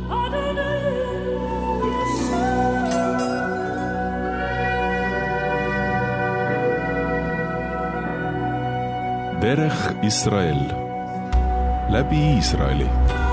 דרך ישראל, läbi Iisraeli.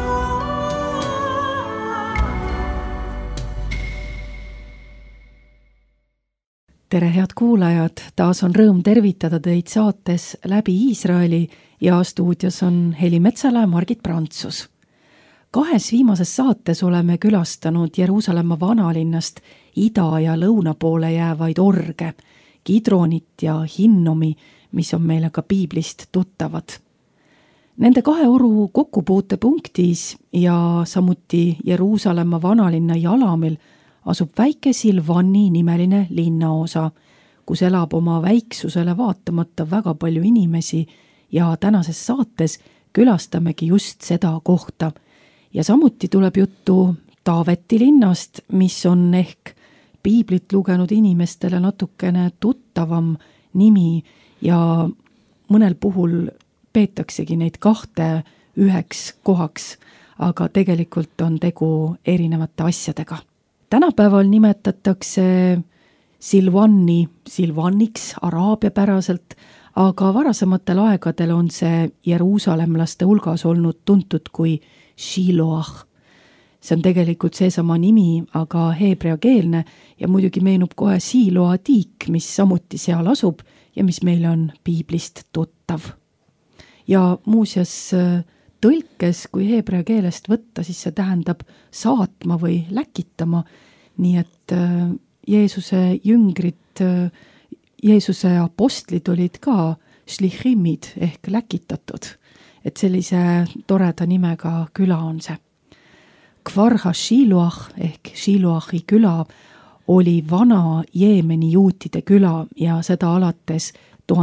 Tere head kuulajad, taas on rõõm tervitada teid saates Läbi Iisraeli ja stuudios on Heli Metsala ja Margit Prantsus. 2 viimases saates oleme külastanud Jeruusalemma vanalinnast ida- ja lõuna poole jäävaid orge, Kidronit ja Hinnomi, mis on meile ka piiblist tuttavad. Nende 2 oru kokkupuutepunktis ja samuti Jeruusalemma vanalinna jalamil asub väike Silvani nimeline linnaosa, kus elab oma väiksusele vaatamata väga palju inimesi ja tänases saates külastamegi just seda kohta. Ja samuti tuleb juttu Taaveti linnast, mis on ehk piiblit lugenud inimestele natukene tuttavam nimi ja mõnel puhul peetaksegi neid 2 üheks kohaks, aga tegelikult on tegu erinevate asjadega. Tänapäeval nimetatakse Silvani Silvaniks araabiapäraselt, aga varasematel aegadel on see jeruusalemlaste hulgas olnud tuntud kui Shiloah. See on tegelikult seesama nimi, aga heebreakeelne ja muidugi meenub kohe Siloa tiik, mis samuti seal asub ja mis meile on piiblist tuttav. Ja muuseas tõlkes, kui heebrea keelest võtta, siis see tähendab saatma või läkitama, nii et Jeesuse jüngrid, Jeesuse apostlid olid ka šlichimid ehk läkitatud, et sellise toreda nimega küla on see. Kfar ha-Shiloah ehk Shiloahi küla oli vana Jeemeni juutide küla ja seda alates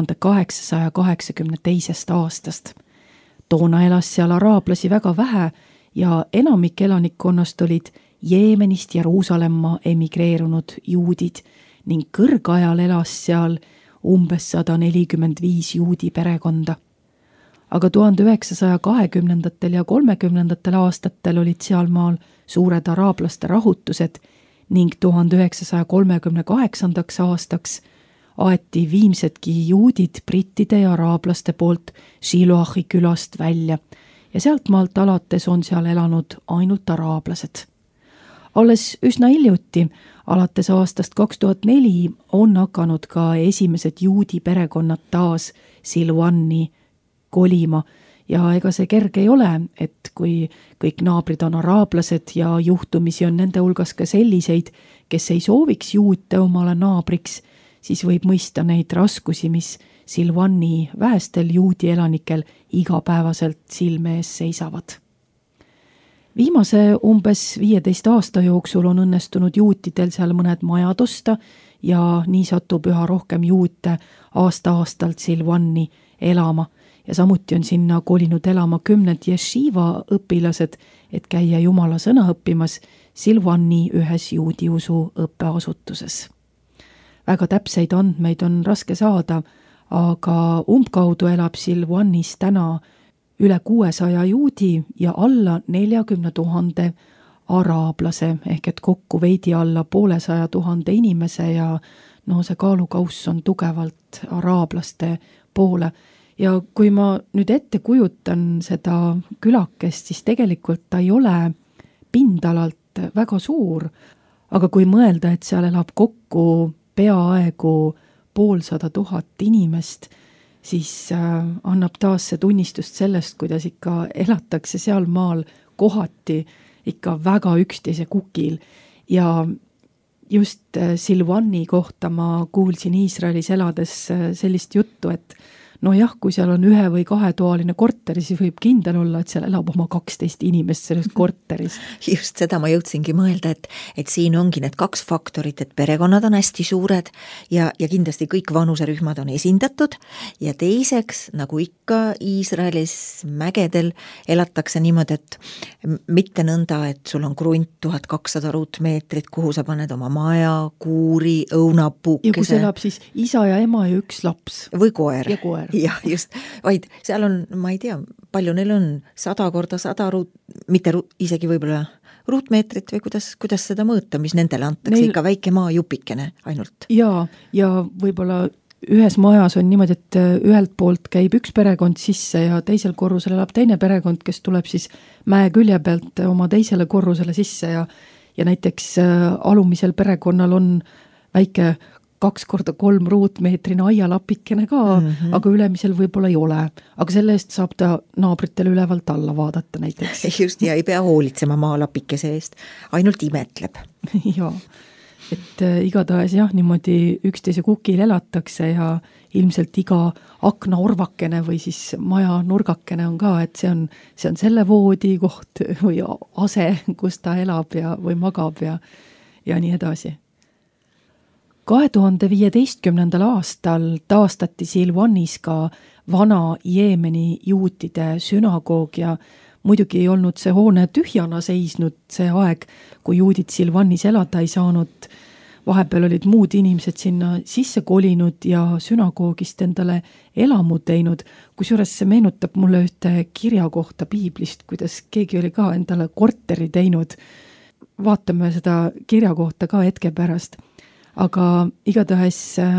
1882. aastast. Toona elas seal araablasi väga vähe ja enamik elanikkonnast olid Jeemenist Jeruusalemma emigreerunud juudid ning kõrgajal elas seal umbes 145 juudi perekonda. Aga 1920. ja 30. aastatel olid sealmaal suured araablaste rahutused ning 1938. aastaks aeti viimsedki juudid brittide ja araablaste poolt Shiloahi külast välja ja sealt maalt alates on seal elanud ainult araablased. Alles üsna hiljuti, alates aastast 2004, on hakanud ka esimesed juudi perekonnad taas Silvani kolima ja ega see kerge ei ole, et kui kõik naabrid on araablased ja juhtumisi on nende hulgas ka selliseid, kes ei sooviks juute omale naabriks, siis võib mõista neid raskusi, mis Silvani vähestel juudi elanikel igapäevaselt silme ees seisavad. Viimase umbes 15 aasta jooksul on õnnestunud juutidel seal mõned majad osta ja nii satub üha rohkem juute aasta-aastalt Silvani elama ja samuti on sinna kolinud elama 10 jeshiva õpilased, et käia Jumala sõna õppimas Silvani ühes juudiusu õppeasutuses. Väga täpseid andmeid on raske saada, aga umbkaudu elab Silvanis täna üle 600 juudi ja alla 40 000 araablase, ehk et kokku veidi alla 200 000 inimese ja see kaalukauss on tugevalt araablaste poole. Ja kui ma nüüd ette kujutan seda külakest, siis tegelikult ta ei ole pindalalt väga suur, aga kui mõelda, et seal elab kokku peaaegu 200 000 inimest, siis annab taas see tunnistust sellest, kuidas ikka elatakse seal maal kohati ikka väga üksteise kukil. Ja just Silvani kohta ma kuulsin Iisraelis elades sellist juttu, et kui seal on 1- või 2-toaline korter, siis võib kindel olla, et seal elab oma 12 inimest selles korteris. Just seda ma jõudsingi mõelda, et siin ongi need 2 faktorit, et perekonnad on hästi suured ja kindlasti kõik vanuserühmad on esindatud ja teiseks, nagu ikka Iisraelis mägedel elatakse niimoodi, et mitte nõnda, et sul on krunt 1200 ruutmeetrit, kuhu sa paned oma maja, kuuri, õunapuukese. Ja kus elab siis isa ja ema ja 1 laps. Või koer. Ja koer. Jah, just, vaid seal on, ma ei tea, palju neil on 100 korda 100 mitte isegi võib-olla ruutmeetrit või kuidas seda mõõta, mis nendele antakse, ikka väike maajupikene ainult? Ja võib-olla ühes majas on niimoodi, et ühelt poolt käib üks perekond sisse ja teisel korrusel elab teine perekond, kes tuleb siis mäe külje pealt oma teisele korrusele sisse ja näiteks alumisel perekonnal on väike 2x3 ruutmeetrine aialapikene ka, aga ülemisel võib-olla ei ole. Aga selle eest saab ta naabritele ülevalt alla vaadata näiteks. Just, ja ei pea hoolitsema maalapikese eest, ainult imetleb. Jaa, et igatahes niimoodi üksteise kukil elatakse ja ilmselt iga akna orvakene või siis maja nurgakene on ka, et see on selle voodi koht või ase, kus ta elab või magab ja nii edasi. 2015. aastal taastati Silvanis ka vana Jeemeni juutide sünagoog ja muidugi ei olnud see hoone tühjana seisnud see aeg, kui juudid Silvanis elada ei saanud. Vahepeal olid muud inimesed sinna sisse kolinud ja sünagoogist endale elamu teinud, kusjuures see meenutab mulle ühte kirja kohta piiblist, kuidas keegi oli ka endale korteri teinud. Vaatame seda kirja kohta ka hetke pärast. Aga igatahes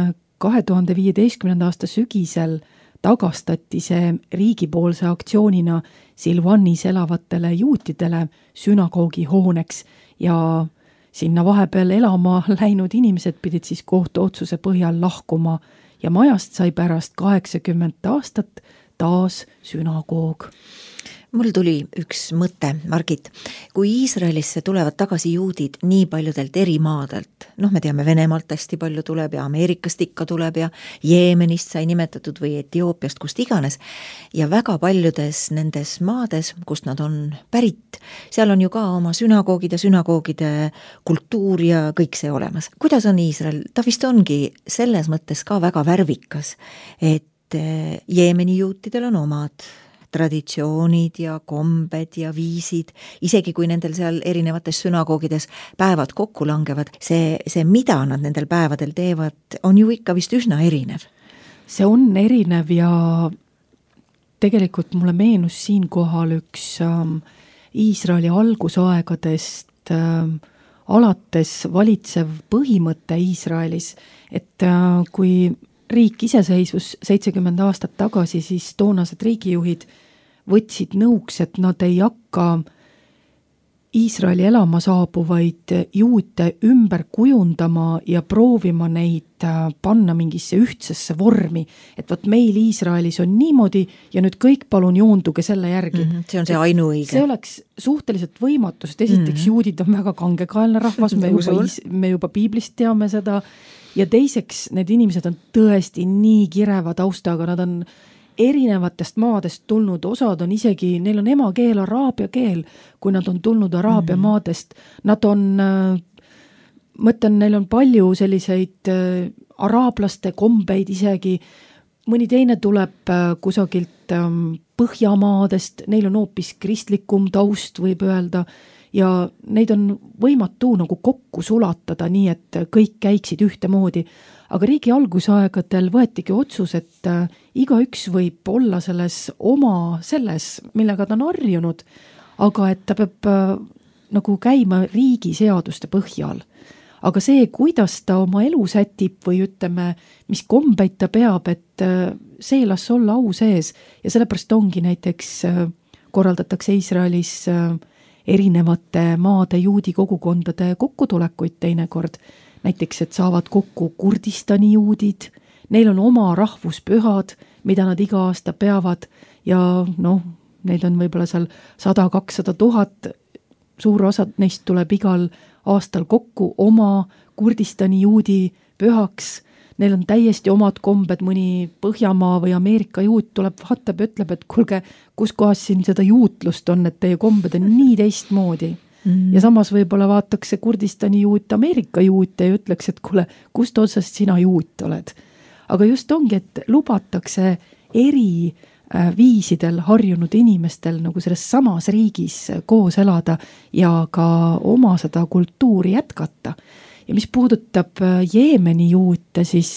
2015. aasta sügisel tagastati see riigipoolse aktsioonina Silvanis elavatele juutidele sünagoogi hooneks ja sinna vahepeal elama läinud inimesed pidid siis kohtuotsuse põhjal lahkuma ja majast sai pärast 80 aastat taas sünagoog. Mul tuli üks mõte, Margit, kui Iisraelisse tulevad tagasi juudid nii paljudelt eri maadelt, me teame Venemaalt hästi palju tuleb ja Ameerikast ikka tuleb ja Jeemenist sai nimetatud või Etioopiast, kust iganes, ja väga paljudes nendes maades, kust nad on pärit, seal on ju ka oma sünagoogid ja sünagoogide kultuur ja kõik see olemas. Kuidas on Iisrael? Ta vist ongi selles mõttes ka väga värvikas, et Jeemeni juutidel on omad traditsioonid ja kombed ja viisid, isegi kui nendel seal erinevates sünagoogides päevad kokku langevad, see, mida nad nendel päevadel teevad, on ju ikka vist üsna erinev. See on erinev ja tegelikult mulle meenus siinkohal üks Iisraeli algusaegadest alates valitsev põhimõte Iisraelis, et kui riik iseseisvus 70 aastat tagasi, siis toonased riigijuhid võtsid nõuks, et nad ei hakka Iisraeli elama saabuvaid juute ümber kujundama ja proovima neid panna mingisse ühtsesse vormi, et võt meil Iisraelis on niimoodi ja nüüd kõik palun joonduge selle järgi. See on see ainuõige. See oleks suhteliselt võimatu, sest esiteks juudid on väga kangekaelne rahvas, me juba piiblist teame seda, ja teiseks need inimesed on tõesti nii kireva taustaga, nad on erinevatest maadest tulnud, osad on isegi, neil on emakeel araabia keel, kui nad on tulnud araabia maadest. Nad on, mõtlen, neil on palju selliseid araablaste kombeid isegi, mõni teine tuleb kusagilt Põhjamaadest, neil on hoopis kristlikum taust, võib öelda, ja neid on võimatu nagu kokku sulatada nii, et kõik käiksid ühtemoodi. Aga riigi algusaegadel võetigi otsus, et igaüks võib olla selles, millega ta on harjunud, aga et ta peab nagu käima riigi seaduste põhjal. Aga see, kuidas ta oma elu sätib või ütleme, mis kombeid ta peab, et see las olla au sees ja sellepärast ongi näiteks korraldatakse Iisraelis erinevate maade juudi kogukondade kokkutulekuid teinekord. Näiteks, et saavad kokku Kurdistani juudid, neil on oma rahvuspühad, mida nad iga aasta peavad ja neid on võib-olla seal 100-200 000, suur osa neist tuleb igal aastal kokku oma Kurdistani juudi pühaks. Neil on täiesti omad kombed, mõni Põhjamaa või Ameerika juut tuleb, vaatab ja ütleb, et kuulge, kus kohas siin seda juutlust on, et teie kombed on nii teistmoodi. Ja samas võib-olla vaataks see Kurdistani juut Ameerika juute ja ütleks, et kuule, kust otsast sina juut oled. Aga just ongi, et lubatakse eri viisidel harjunud inimestel nagu selles samas riigis koos elada ja ka oma seda kultuuri jätkata. Ja mis puudutab Jeemeni juute, siis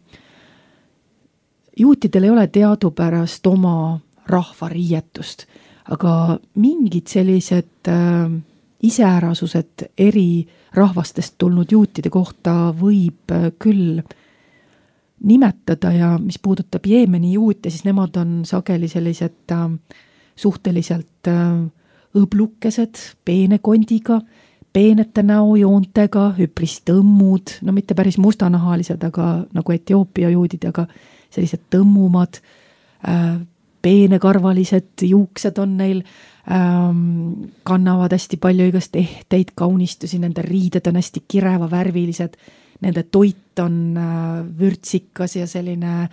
juutidel ei ole teadupärast oma rahvariietust, aga mingid sellised iseärasused eri rahvastest tulnud juutide kohta võib küll nimetada ja mis puudutab Jeemeni juute, siis nemad on sageli sellised suhteliselt õblukesed, peene kondiga, peenete näojoontega, üpris tõmmud, no mitte päris mustanahalised, aga nagu Etioopia juudid, aga sellised tõmmumad, peenekarvalised juuksed on neil, kannavad hästi palju igast ehteid, kaunistusi, nende riided on hästi kireva värvilised, nende toit on vürtsikas ja selline,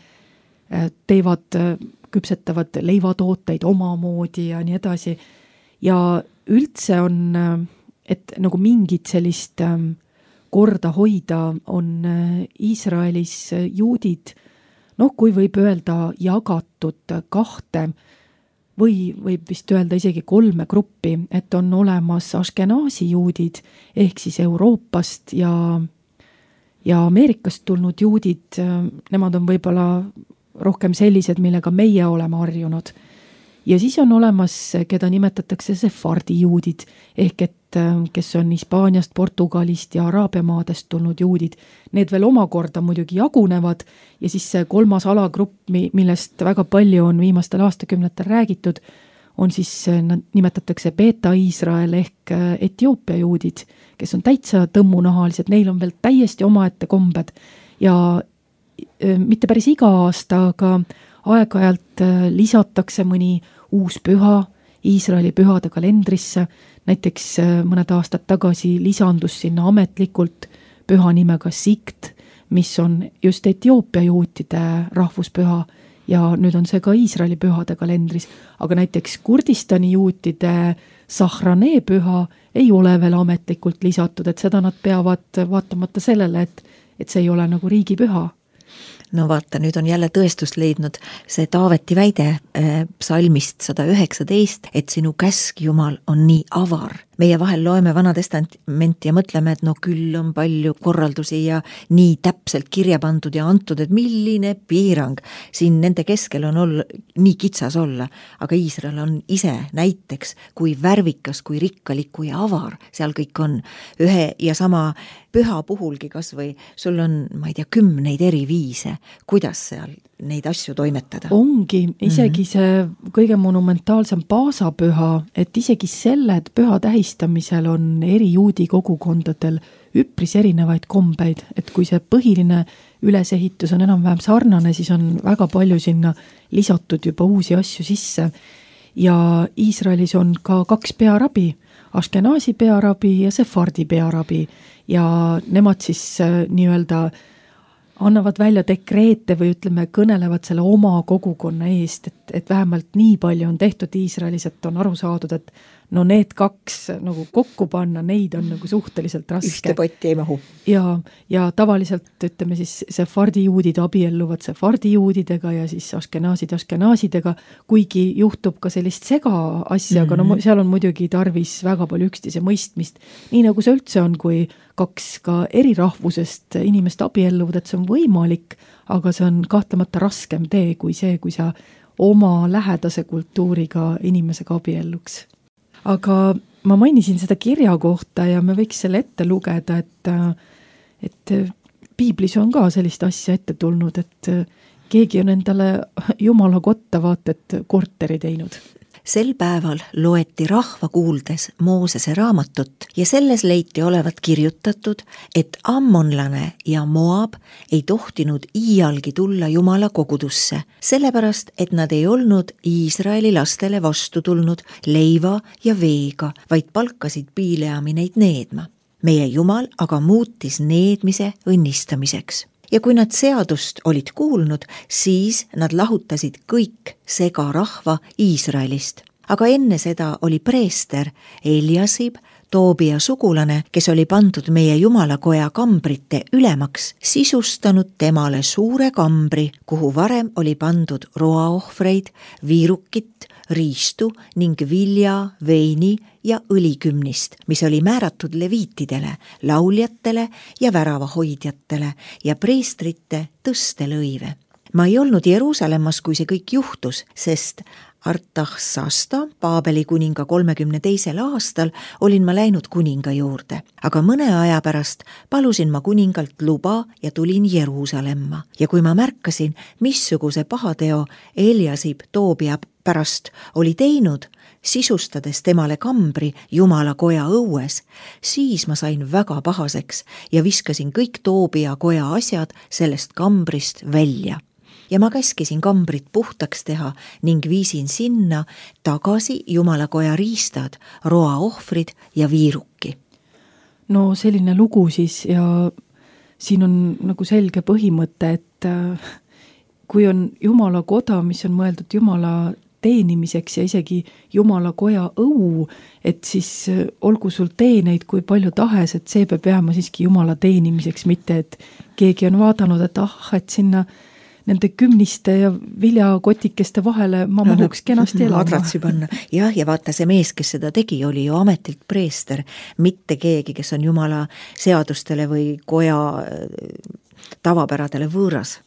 küpsetavad leivatooteid omamoodi ja nii edasi. Ja üldse on, et nagu mingit sellist korda hoida, on Iisraelis juudid, kui võib öelda jagatud kahte või võib vist öelda isegi 3 gruppi, et on olemas Ashkenazi juudid ehk siis Euroopast ja Ameerikast tulnud juudid, nemad on võib-olla rohkem sellised, millega meie oleme harjunud. Ja siis on olemas, keda nimetatakse sefardi juudid, ehk et kes on Hispaaniast, Portugalist ja Araabia maadest tulnud juudid. Need veel omakorda muidugi jagunevad ja siis see 3. alagrupp, millest väga palju on viimastel aastakümnetel räägitud, on siis, nad nimetatakse Beta Iisrael ehk Etioopia juudid, kes on täitsa tõmmunahalised, neil on veel täiesti omaette kombed ja mitte päris iga aasta, aga aeg-ajalt lisatakse mõni uus püha Iisraeli pühade kalendrisse, näiteks mõned aastad tagasi lisandus sinna ametlikult püha nimega Sikt, mis on just Etioopia juutide rahvuspüha ja nüüd on see ka Iisraeli pühade kalendris, aga näiteks Kurdistani juutide Sahrane püha ei ole veel ametlikult lisatud, et seda nad peavad vaatamata sellele, et see ei ole nagu riigipüha. No vaata, nüüd on jälle tõestust leidnud see Taaveti väide psalmist 119, et sinu käsk, Jumal, on nii avar. Meie vahel loeme Vana Testamenti ja mõtleme, et küll on palju korraldusi ja nii täpselt kirja pandud ja antud, et milline piirang siin nende keskel on nii kitsas olla. Aga Iisrael on ise näiteks, kui värvikas, kui rikkalik, kui avar seal kõik on. Ühe ja sama püha puhulgi kas või sul on, ma ei tea, 10 eri viise, kuidas seal neid asju toimetada. Ongi, isegi see kõige monumentaalsem paasapüha, et isegi selle püha tähistamisel on eri juudi kogukondadel üpris erinevaid kombeid, et kui see põhiline ülesehitus on enam-vähem sarnane, siis on väga palju sinna lisatud juba uusi asju sisse ja Iisraelis on ka 2 pearabi, Ashkenazi pearabi ja sefardi pearabi ja nemad siis nii-öelda annavad välja dekreete või ütleme, kõnelevad selle oma kogukonna eest, et vähemalt nii palju on tehtud Iisraelis, et on aru saadud, et need 2 nagu kokku panna, neid on nagu suhteliselt raske. Ühte potti ei mahu. Ja tavaliselt ütleme siis sefardi juudid abielluvad sefardi juudidega ja siis ashkenaasidega, kuigi juhtub ka sellist sega asja, aga seal on muidugi tarvis väga palju üksteise mõistmist. Nii nagu see üldse on, kui 2 ka eri rahvusest inimest abielluvad, et see on võimalik, aga see on kahtlemata raskem tee kui see, kui sa oma lähedase kultuuriga inimesega abielluks. Aga ma mainisin seda kirja kohta ja me võiks selle ette lugeda, et piiblis on ka sellist asja ette tulnud, et keegi on endale Jumala kotta vaatet korteri teinud. Sel päeval loeti rahva kuuldes Moosese raamatut ja selles leiti olevat kirjutatud, et ammonlane ja Moab ei tohtinud iialgi tulla Jumala kogudusse, sellepärast, et nad ei olnud Iisraeli lastele vastu tulnud leiva ja veega, vaid palkasid Bileami neid needma. Meie Jumal aga muutis needmise õnnistamiseks. Ja kui nad seadust olid kuulnud, siis nad lahutasid kõik segarahva Iisraelist. Aga enne seda oli preester Eliasib, Toobia sugulane, kes oli pandud meie Jumalakoja kambrite ülemaks, sisustanud temale suure kambri, kuhu varem oli pandud roaohvreid, viirukit, riistu ning vilja, veini ja õlikümnist, mis oli määratud leviitidele, lauljatele ja väravahoidjatele ja preestrite tõstelõive. Ma ei olnud Jeruusalemmas, kui see kõik juhtus, sest Artaxasta, Paabeli kuninga 32. aastal, olin ma läinud kuninga juurde, aga mõne aja pärast palusin ma kuningalt luba ja tulin Jeruusalemma. Ja kui ma märkasin, missuguse pahateo Eliasib Toobia pärast oli teinud, sisustades temale kambri Jumala koja õues, siis ma sain väga pahaseks ja viskasin kõik Toobia koja asjad sellest kambrist välja. Ja ma käskisin kambrit puhtaks teha ning viisin sinna tagasi Jumala koja riistad, roaohvrid ja viiruki. No selline lugu siis ja siin on nagu selge põhimõte, et kui on Jumala koda, mis on mõeldud Jumala teenimiseks ja isegi Jumala koja õu, et siis olgu sul teeneid kui palju tahes, et see peab jääma siiski Jumala teenimiseks, mitte et keegi on vaadanud, et sinna nende kümniste ja viljakotikeste vahele ma mahuks kenasti elama. Adratsi panna. Ja vaata, see mees, kes seda tegi, oli ju ametilt preester, mitte keegi, kes on Jumala seadustele või koja tavapäradele võõras.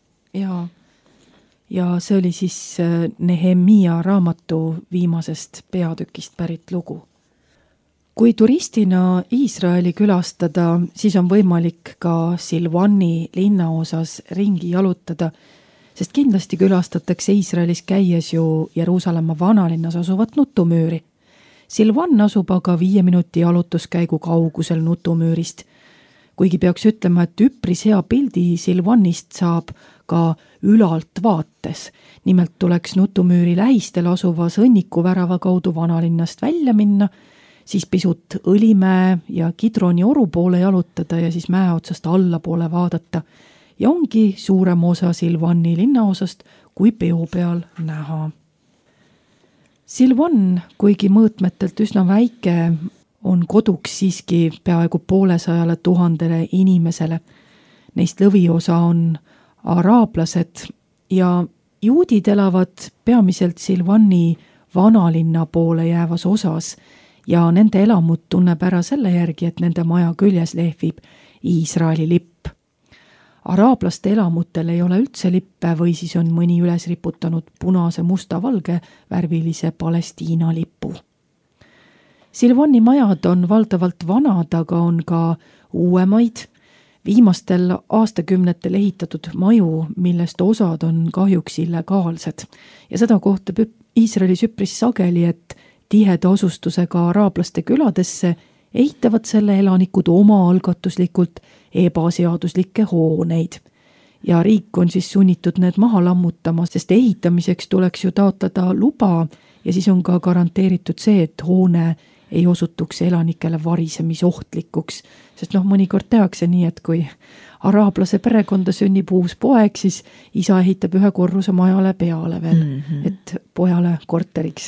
Ja see oli siis Nehemia raamatu viimasest peatükist pärit lugu. Kui turistina Iisraeli külastada, siis on võimalik ka Silvani linnaosas ringi jalutada, sest kindlasti külastatakse Iisraelis käies ju Jeruusalemma vanalinnas asuvat nutumüüri. Silvan asub aga 5 minuti jalutuskäigu kaugusel nutumüürist. Kuigi peaks ütlema, et üpris hea pildi Silvanist saab ka ülalt vaates. Nimelt tuleks nutumüüri lähistel asuva sõnniku värava kaudu vanalinnast välja minna, siis pisut Õlimäe ja Kidroni oru poole jalutada ja siis mäe otsast alla poole vaadata. Ja ongi suurem osa Silvani linnaosast kui peo peal näha. Silvan, kuigi mõõtmetelt üsna väike, on koduks siiski peaaegu 200 000 inimesele. Neist lõviosa on araablased ja juudid elavad peamiselt Silvani vanalinna poole jäävas osas ja nende elamud tunneb ära selle järgi, et nende maja küljes lehvib Iisraeli lipp. Araablaste elamutel ei ole üldse lippe või siis on mõni üles riputanud punase, musta, valge värvilise Palestiina lipu. Silvani majad on valdavalt vanad, aga on ka uuemaid, viimastel aastakümnetel ehitatud maju, millest osad on kahjuks illegaalsed. Ja seda kohtab Iisraelis üpris sageli, et tiheda asustusega araablaste küladesse ehitavad selle elanikud oma algatuslikult ebaseaduslikke hooneid. Ja riik on siis sunnitud need maha lammutama, sest ehitamiseks tuleks ju taotleda luba ja siis on ka garanteeritud see, et hoone ei osutuks elanikele varisemisohtlikuks. Sest mõnikord tehakse nii, et kui araablase perekonda sünnib uus poeg, siis isa ehitab 1 korruse majale peale veel, et pojale korteriks.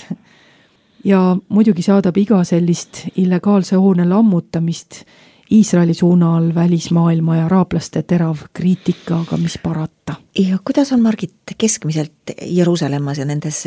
Ja muidugi saadab iga sellist illegaalse hoone lammutamist Iisraeli suunal välismaailma ja araablaste terav kriitika, aga mis parata. Ja kuidas on, Margit, keskmiselt Jeruusalemmas ja nendes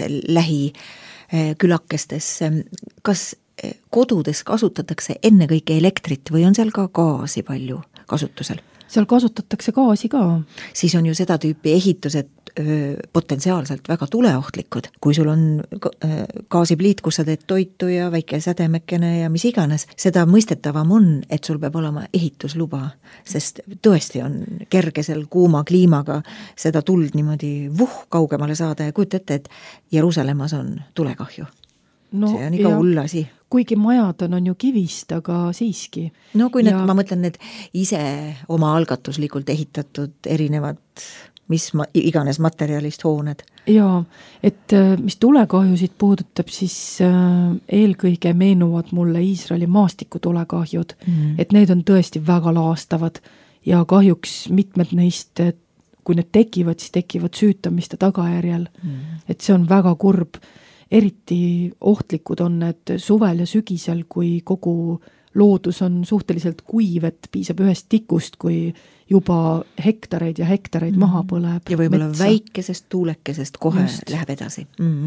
lähikülakestes, kas kodudes kasutatakse ennekõike elektrit või on seal ka gaasi palju kasutusel? Seal kasutatakse gaasi ka. Siis on ju seda tüüpi ehitused potentsiaalselt väga tuleohtlikud. Kui sul on gaasipliit, kus sa teed toitu ja väike sädemekene ja mis iganes, seda mõistetavam on, et sul peab olema ehitusluba, sest tõesti on kergesel kuuma kliimaga seda tuld niimoodi kaugemale saada ja kujuta ette, et Jeruusalemmas on tulekahju. See on iga hull asi. Kuigi majad on ju kivist, aga siiski. No kui ma mõtlen need ise oma algatuslikult ehitatud erinevad, mis iganes materjalist hooned. Jaa, et mis tulekahjusid puudutab, siis eelkõige meenuvad mulle Iisraeli maastikutulekahjud, et need on tõesti väga laastavad ja kahjuks mitmed neist, kui need tekivad, siis tekivad süütamiste tagajärjel. Et see on väga kurb. Eriti ohtlikud on need suvel ja sügisel, kui kogu loodus on suhteliselt kuiv, et piisab ühest tikust, kui juba hektareid ja hektareid maha põleb. Ja võib-olla väikesest tuulekesest kohe läheb edasi.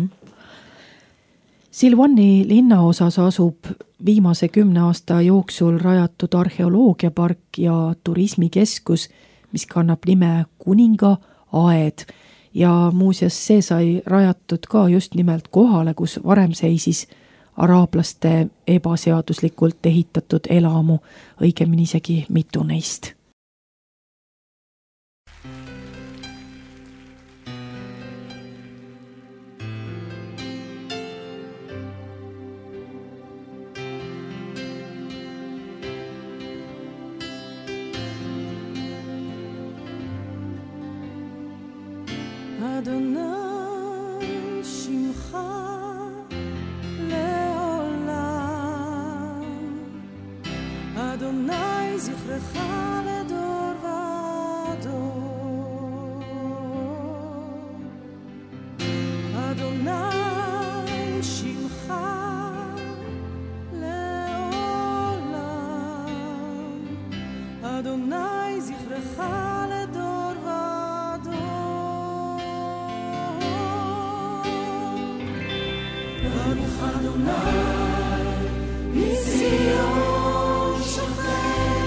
Silvani linnaosas asub viimase 10 aasta jooksul rajatud arheoloogiapark ja turismikeskus, mis kannab nime Kuninga aed. ja muuseas see sai rajatud ka just nimelt kohale, kus varem seisis araablaste ebaseaduslikult ehitatud elamu, õigemini isegi mitu neist. אדוני שמך לעולם, אדוני זכרך לדור ודור, אדוני שמך לעולם, אדוני זכרך לדור ברוך אדוני מציון שכן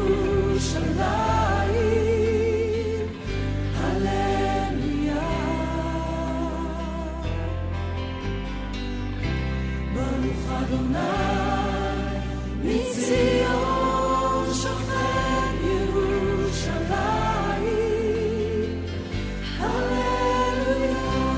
ירושלים, הללויה. ברוך אדוני מציון שכן ירושלים, הללויה.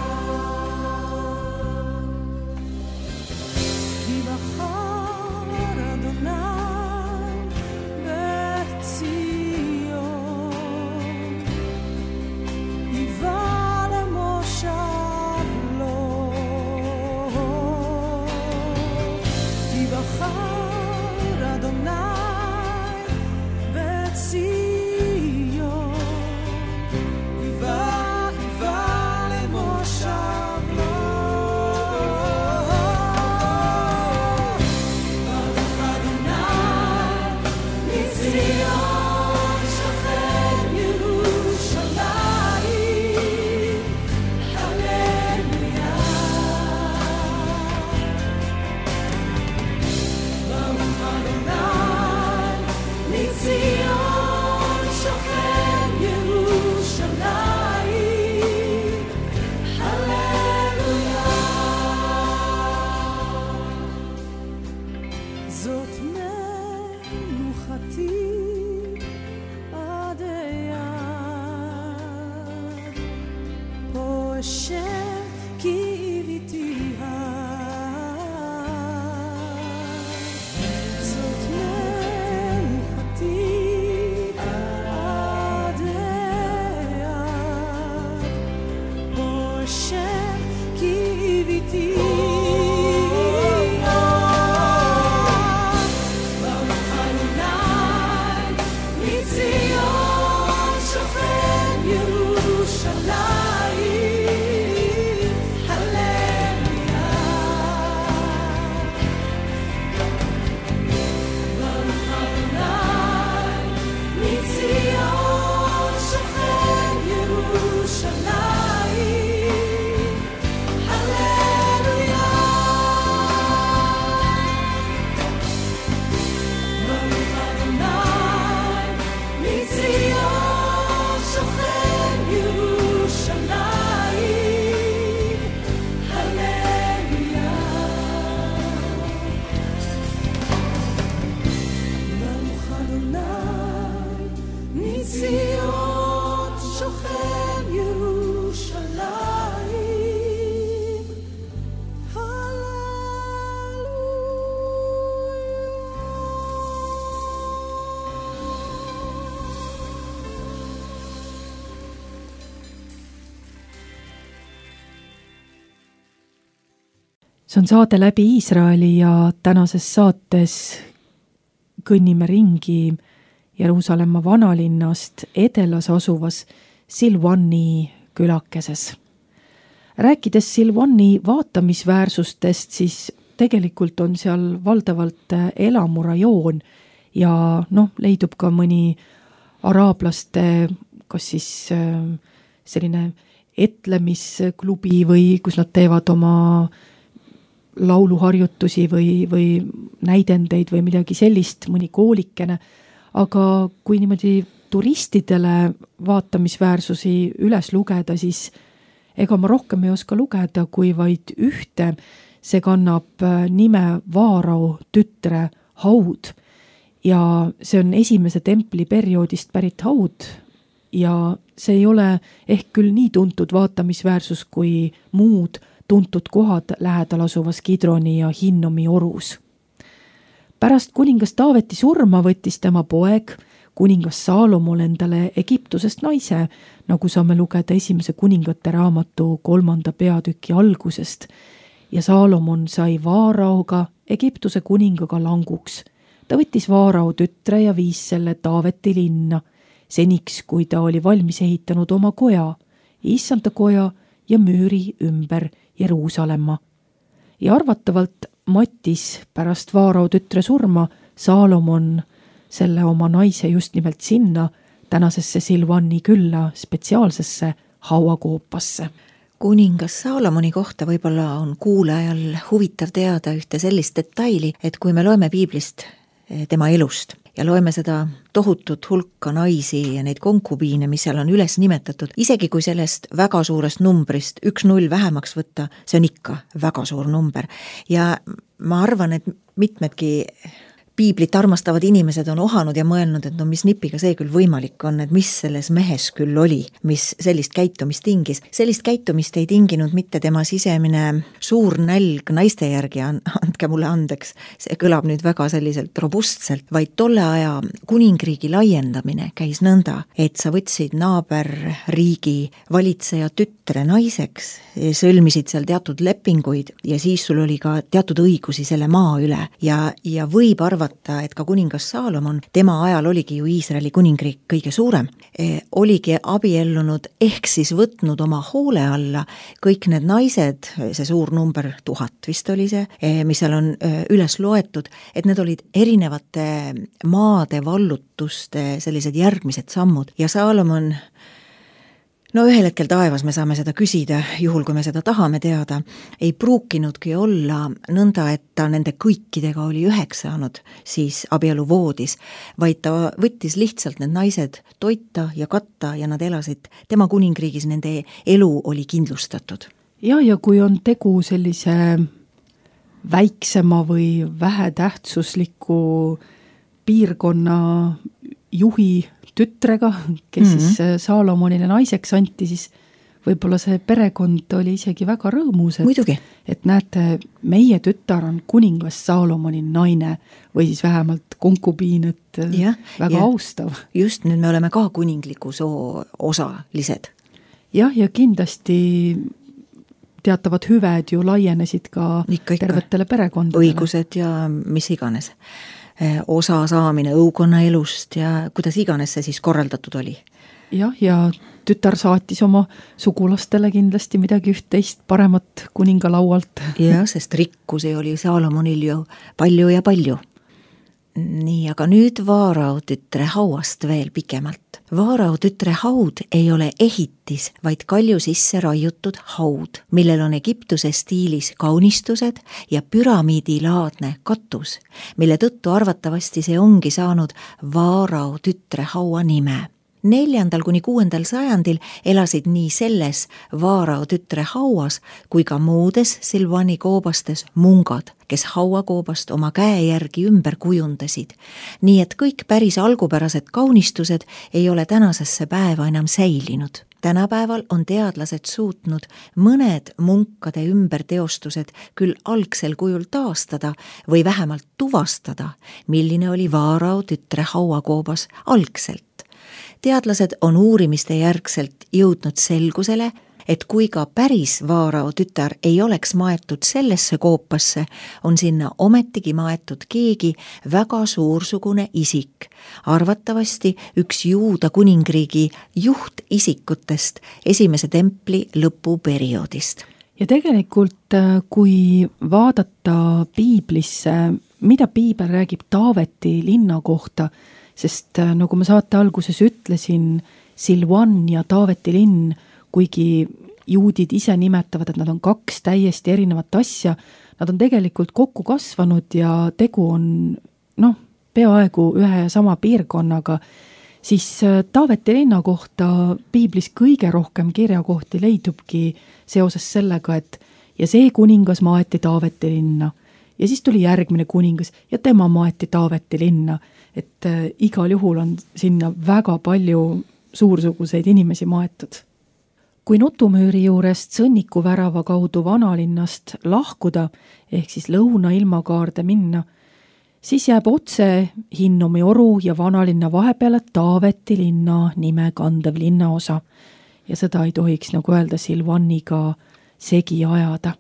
See on saade läbi Iisraeli ja tänases saates kõnnime ringi Jeruusalemma vanalinnast edelas asuvas Silvani külakeses. Rääkides Silvani vaatamisväärsustest, siis tegelikult on seal valdavalt elamurajoon ja leidub ka mõni araablaste, kas siis selline etlemisklubi või kus nad teevad oma lauluharjutusi või näidendeid või midagi sellist, mõni koolikene, aga kui niimoodi turistidele vaatamisväärsusi üles lugeda, siis ega ma rohkem ei oska lugeda kui vaid ühte, see kannab nime Vaarao tütre haud ja see on esimese templi perioodist pärit haud ja see ei ole ehk küll nii tuntud vaatamisväärsus kui muud tuntud kohad lähedal asuvas Kidroni ja Hinnomi orus. Pärast kuningas Taaveti surma võttis tema poeg, kuningas Saalomon endale Egiptusest naise, nagu saame lugeda esimese kuningate raamatu 3. peatüki algusest, ja Saalomon sai Vaaraoga, Egiptuse kuningaga languks. Ta võttis Vaarao tütre ja viis selle Taaveti linna, seniks kui ta oli valmis ehitanud oma koja, issanda koja ja müüri ümber Jeruusalemma. Ja arvatavalt mattis pärast Vaarao tütre surma Saalomon selle oma naise just nimelt sinna, tänasesse Silvani külla spetsiaalsesse hauakoopasse. Kuningas Saalomoni kohta võib-olla on kuulajal huvitav teada ühte sellist detaili, et kui me loeme piiblist tema elust ja loeme seda tohutut hulka naisi ja neid konkubiine, mis seal on üles nimetatud, isegi kui sellest väga suurest numbrist 1 0 vähemaks võtta, see on ikka väga suur number. Ja ma arvan, et mitmedki piiblit armastavad inimesed on ohanud ja mõelnud, et no mis nipiga see küll võimalik on, et mis selles mehes küll oli, mis sellist käitumist tingis. Sellist käitumist ei tinginud mitte tema sisemine suur nälg naiste järgi, andke mulle andeks, see kõlab nüüd väga selliselt robustselt, vaid tolle aja kuningriigi laiendamine käis nõnda, et sa võtsid naaberriigi valitseja tütre naiseks, sõlmisid seal teatud lepinguid ja siis sul oli ka teatud õigusi selle maa üle ja võib arvata, et ka kuningas Saalomon, tema ajal oligi ju Iisraeli kuningriik kõige suurem, oligi abiellunud ehk siis võtnud oma hoole alla kõik need naised, see suur number 1000 vist oli see, mis seal on üles loetud, et need olid erinevate maade vallutuste sellised järgmised sammud ja Saalomon, no ühel hetkel taevas me saame seda küsida, juhul kui me seda tahame teada, ei pruukinudki olla nõnda, et ta nende kõikidega oli üheks saanud siis abieluvoodis, vaid ta võttis lihtsalt need naised toita ja katta ja nad elasid tema kuningriigis, nende elu oli kindlustatud. Ja kui on tegu sellise väiksema või vähetähtsusliku piirkonna juhi tütrega, kes siis Saalomonile naiseks anti, siis võib-olla see perekond oli isegi väga rõõmus, et näete, meie tütar on kuningas Saalomoni naine või siis vähemalt konkubiin, et väga austav. Just, nüüd me oleme ka kuningliku soo osalised. Ja kindlasti teatavad hüved ju laienesid ka tervetele perekondadele. Õigused ja mis iganes. Osa saamine õukonna elust ja kuidas iganes see siis korraldatud oli. Ja tütar saatis oma sugulastele kindlasti midagi üht-teist paremat kuningalaualt. Ja, sest rikkusi oli Saalomonil ju palju ja palju. Nii, aga nüüd Vaarao tütre hauast veel pikemalt. Vaarao tütre haud ei ole ehitis, vaid kalju sisse raiutud haud, millel on Egiptuse stiilis kaunistused ja püramiidilaadne katus, mille tõttu arvatavasti see ongi saanud Vaarao tütre haua nime. 4. kuni 6. sajandil elasid nii selles Vaarao tütre hauas kui ka muudes Silvani koobastes mungad, kes hauakoobast oma käe järgi ümber kujundasid. Nii et kõik päris algupärased kaunistused ei ole tänasesse päeva enam säilinud. Tänapäeval on teadlased suutnud mõned munkade ümberteostused küll algsel kujul taastada või vähemalt tuvastada, milline oli Vaarao tütre hauakoobas algselt. Teadlased on uurimiste järgselt jõudnud selgusele, et kui ka päris Vaarao tütar ei oleks maetud sellesse koopasse, on sinna ometigi maetud keegi väga suursugune isik, arvatavasti üks Juuda kuningriigi juhtisikutest esimese templi lõpuperioodist. Ja tegelikult, kui vaadata piiblisse, mida piibel räägib Taaveti linna kohta, sest nagu ma saate alguses ütlesin, Silvan ja Taaveti linn, kuigi juudid ise nimetavad, et nad on 2 täiesti erinevat asja, nad on tegelikult kokku kasvanud ja tegu on peaaegu ühe ja sama piirkonnaga, siis Taaveti linna kohta piiblis kõige rohkem kirjakohti leidubki seoses sellega, et ja see kuningas maeti Taaveti linna ja siis tuli järgmine kuningas ja tema maeti Taaveti linna, et igal juhul on sinna väga palju suursuguseid inimesi maetud. Kui Nutumüüri juurest Sõnnikuvärava kaudu vanalinnast lahkuda, ehk siis lõunailmakaarde minna, siis jääb otse Hinnumi oru ja vanalinna vahepeale Taaveti linna nime kandev linnaosa ja seda ei tohiks nagu öelda Silvanniga segi ajada.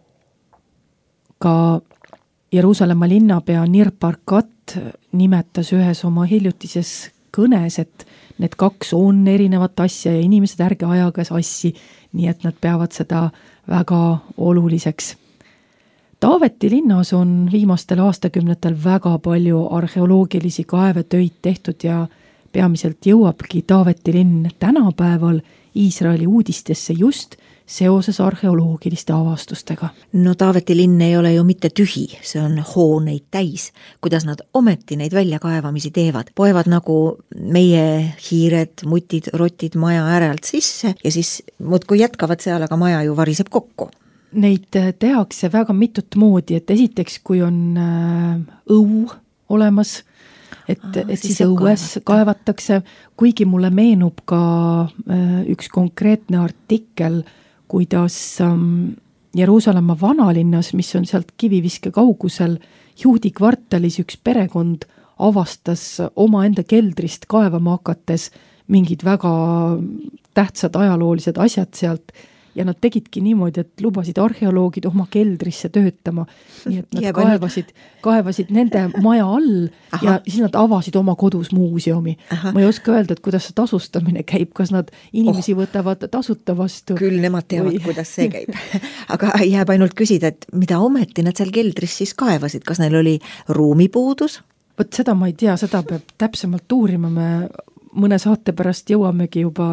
Ka Jeruusalemma linnapea Nir Barkat nimetas ühes oma hiljutises kõnes, et need kaks on erinevat asja ja inimesed ärge ajage sassi, nii et nad peavad seda väga oluliseks. Taaveti linnas on viimastel aastakümnetel väga palju arheoloogilisi kaevetöid tehtud ja peamiselt jõuabki Taaveti linn tänapäeval Iisraeli uudistesse just seoses arheoloogiliste avastustega. No Taaveti linn ei ole ju mitte tühi, see on hooneid täis. Kuidas nad ometi neid väljakaevamisi teevad? Poevad nagu meie hiired, mutid, rotid maja äärelt sisse ja siis muudkui jätkavad seal, aga maja ju variseb kokku. Neid tehakse väga mitut moodi, et esiteks, kui on õu olemas, et siis õues kaevatakse, kuigi mulle meenub ka üks konkreetne artikkel, kuidas Jeruusalemma vanalinnas, mis on sealt kiviviske kaugusel, juudi kvartalis üks perekond avastas omaenda keldrist kaevama hakates mingid väga tähtsad ajaloolised asjad sealt ja nad tegidki niimoodi, et lubasid arheoloogid oma keldrisse töötama. Nii et nad kaevasid nende maja all ja siis nad avasid oma kodus muuseumi. Ma ei oska öelda, et kuidas see tasustamine käib, kas nad inimesi võtavad tasuta vastu. Küll nemad teavad, kuidas see käib. Aga jääb ainult küsida, et mida ometi nad seal keldris siis kaevasid? Kas neil oli ruumipuudus? Võt seda ma ei tea, seda peab täpsemalt uurima. Me mõne saate pärast jõuamegi juba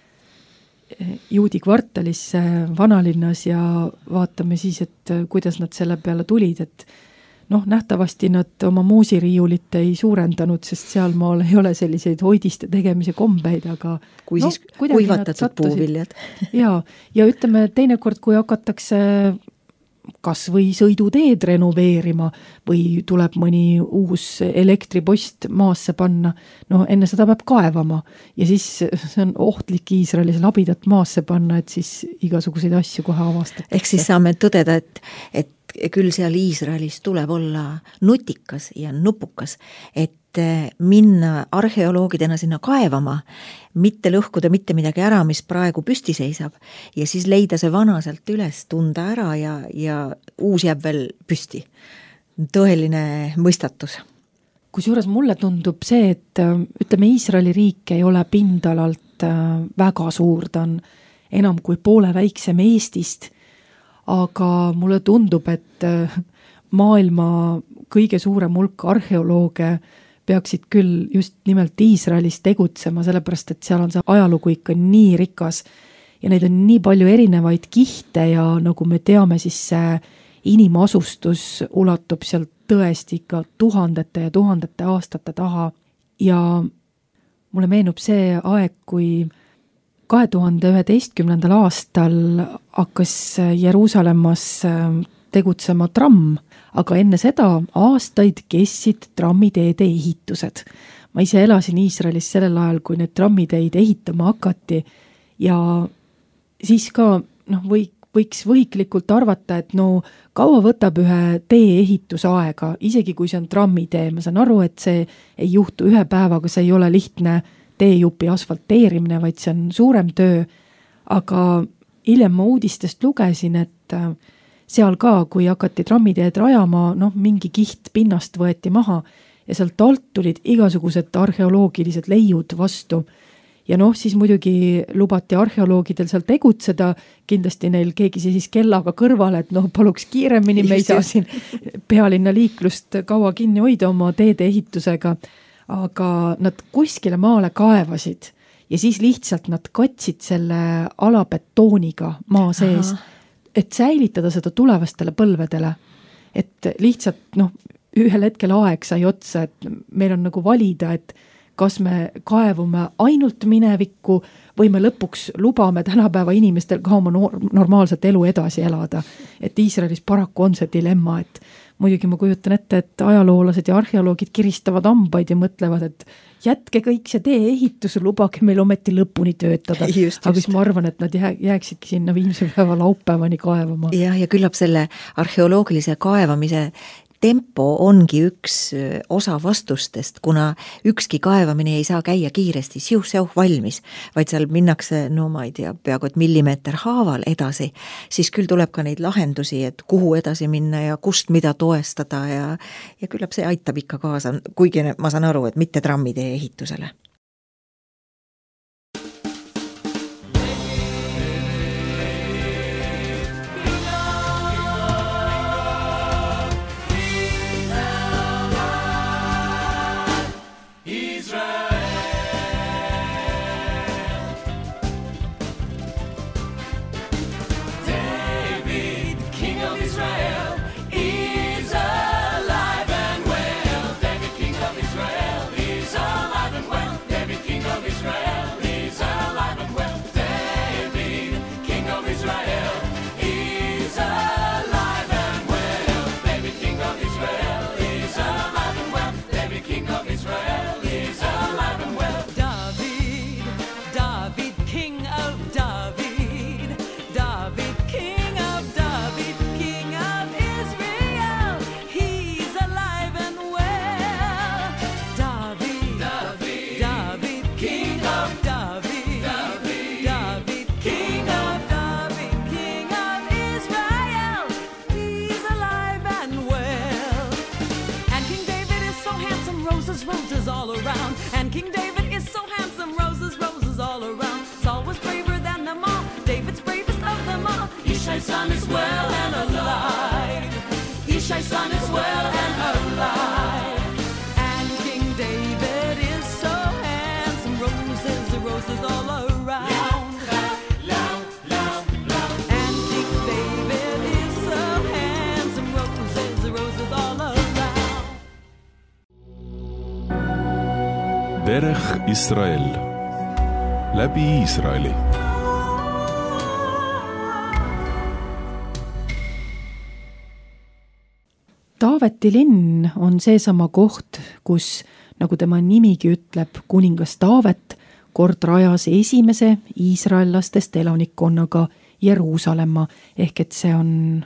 juudi kvartalisse vanalinnas ja vaatame siis, et kuidas nad selle peale tulid, et nähtavasti nad oma moosiriiulit ei suurendanud, sest seal maal ei ole selliseid hoidiste tegemise kombeid, aga kui siis kuivatatud puuviljad. ja ütleme teinekord, kui hakatakse kas või sõiduteed renoveerima või tuleb mõni uus elektripost maasse panna, enne seda peab kaevama ja siis see on ohtlik Iisraelis labidat maasse panna, et siis igasuguseid asju kohe avastatakse. Ehk siis saame tõdeda, et küll seal Iisraelis tuleb olla nutikas ja nupukas, et minna arheoloogidena sinna kaevama, mitte lõhkuda mitte midagi ära, mis praegu püsti seisab ja siis leida see vana sealt üles, tunda ära ja uus jääb veel püsti. Tõeline mõistatus. Kusjuures mulle tundub see, et ütleme, Iisraeli riik ei ole pindalalt väga suur, ta on enam kui poole väiksem Eestist, aga mulle tundub, et maailma kõige suurem hulk arheolooge peaksid küll just nimelt Iisraelis tegutsema, sellepärast, et seal on see ajalugu ikka nii rikas ja neid on nii palju erinevaid kihte ja nagu me teame, siis see inimasustus ulatub sealt tõesti ikka tuhandete ja tuhandete aastate taha ja mulle meenub see aeg, kui 2011. aastal hakkas Jeruusalemmas tegutsema tramm, aga enne seda aastaid kestsid trammiteede ehitused. Ma ise elasin Iisraelis sellel ajal, kui need trammiteid ehitama hakati ja siis ka võiks võhiklikult arvata, et kaua võtab ühe tee ehitus aega, isegi kui see on trammitee. Ma saan aru, et see ei juhtu ühe päevaga, see ei ole lihtne teejupi asfalteerimine, vaid see on suurem töö, aga hiljem ma uudistest lugesin, et seal ka, kui hakati trammiteed rajama, mingi kiht pinnast võeti maha ja sealt alt tulid igasugused arheoloogilised leiud vastu. Ja siis muidugi lubati arheoloogidel seal tegutseda, kindlasti neil keegi siis kellaga kõrval, et paluks kiiremini, me ei saa siin pealinna liiklust kaua kinni hoida oma teede ehitusega, aga nad kuskile maale kaevasid ja siis lihtsalt nad katsid selle alabetooniga maa sees. Et säilitada seda tulevastele põlvedele, et lihtsalt ühel hetkel aeg sai otsa, et meil on nagu valida, et kas me kaevume ainult minevikku või me lõpuks lubame tänapäeva inimestel ka oma normaalset elu edasi elada. Et Iisraelis paraku on see dilemma, et muidugi ma kujutan ette, et ajaloolased ja arheoloogid kiristavad hambaid ja mõtlevad, et jätke kõik see tee-ehitus, lubage meil ometi lõpuni töötada. Aga siis ma arvan, et nad jääksidki sinna viimse päeva laupäevani kaevama. Ja küllap selle arheoloogilise kaevamise tempo ongi üks osa vastustest, kuna ükski kaevamine ei saa käia kiiresti, siuh-säuh valmis, vaid seal minnakse, no ma ei tea, peaaegu et millimeeter haaval edasi, siis küll tuleb ka neid lahendusi, et kuhu edasi minna ja kust mida toestada ja küllap see aitab ikka kaasa, kuigi ma saan aru, et mitte trammidee ehitusele. Roses all around, and King David is so handsome. Roses, roses all around. Saul was braver than them all. David's bravest of them all. Ishai's son is well and alive. Ishai's son is well and alive. And King David is so handsome. Roses, roses all around. And King David is so handsome. Roses, roses all around. דרך ישראל, läbi Iisraeli. Taaveti linn on seesama koht, kus, nagu tema nimigi ütleb, kuningas Taavet kord rajas esimese iisraellastest elanikkonnaga Jeruusalemma, ehk et see on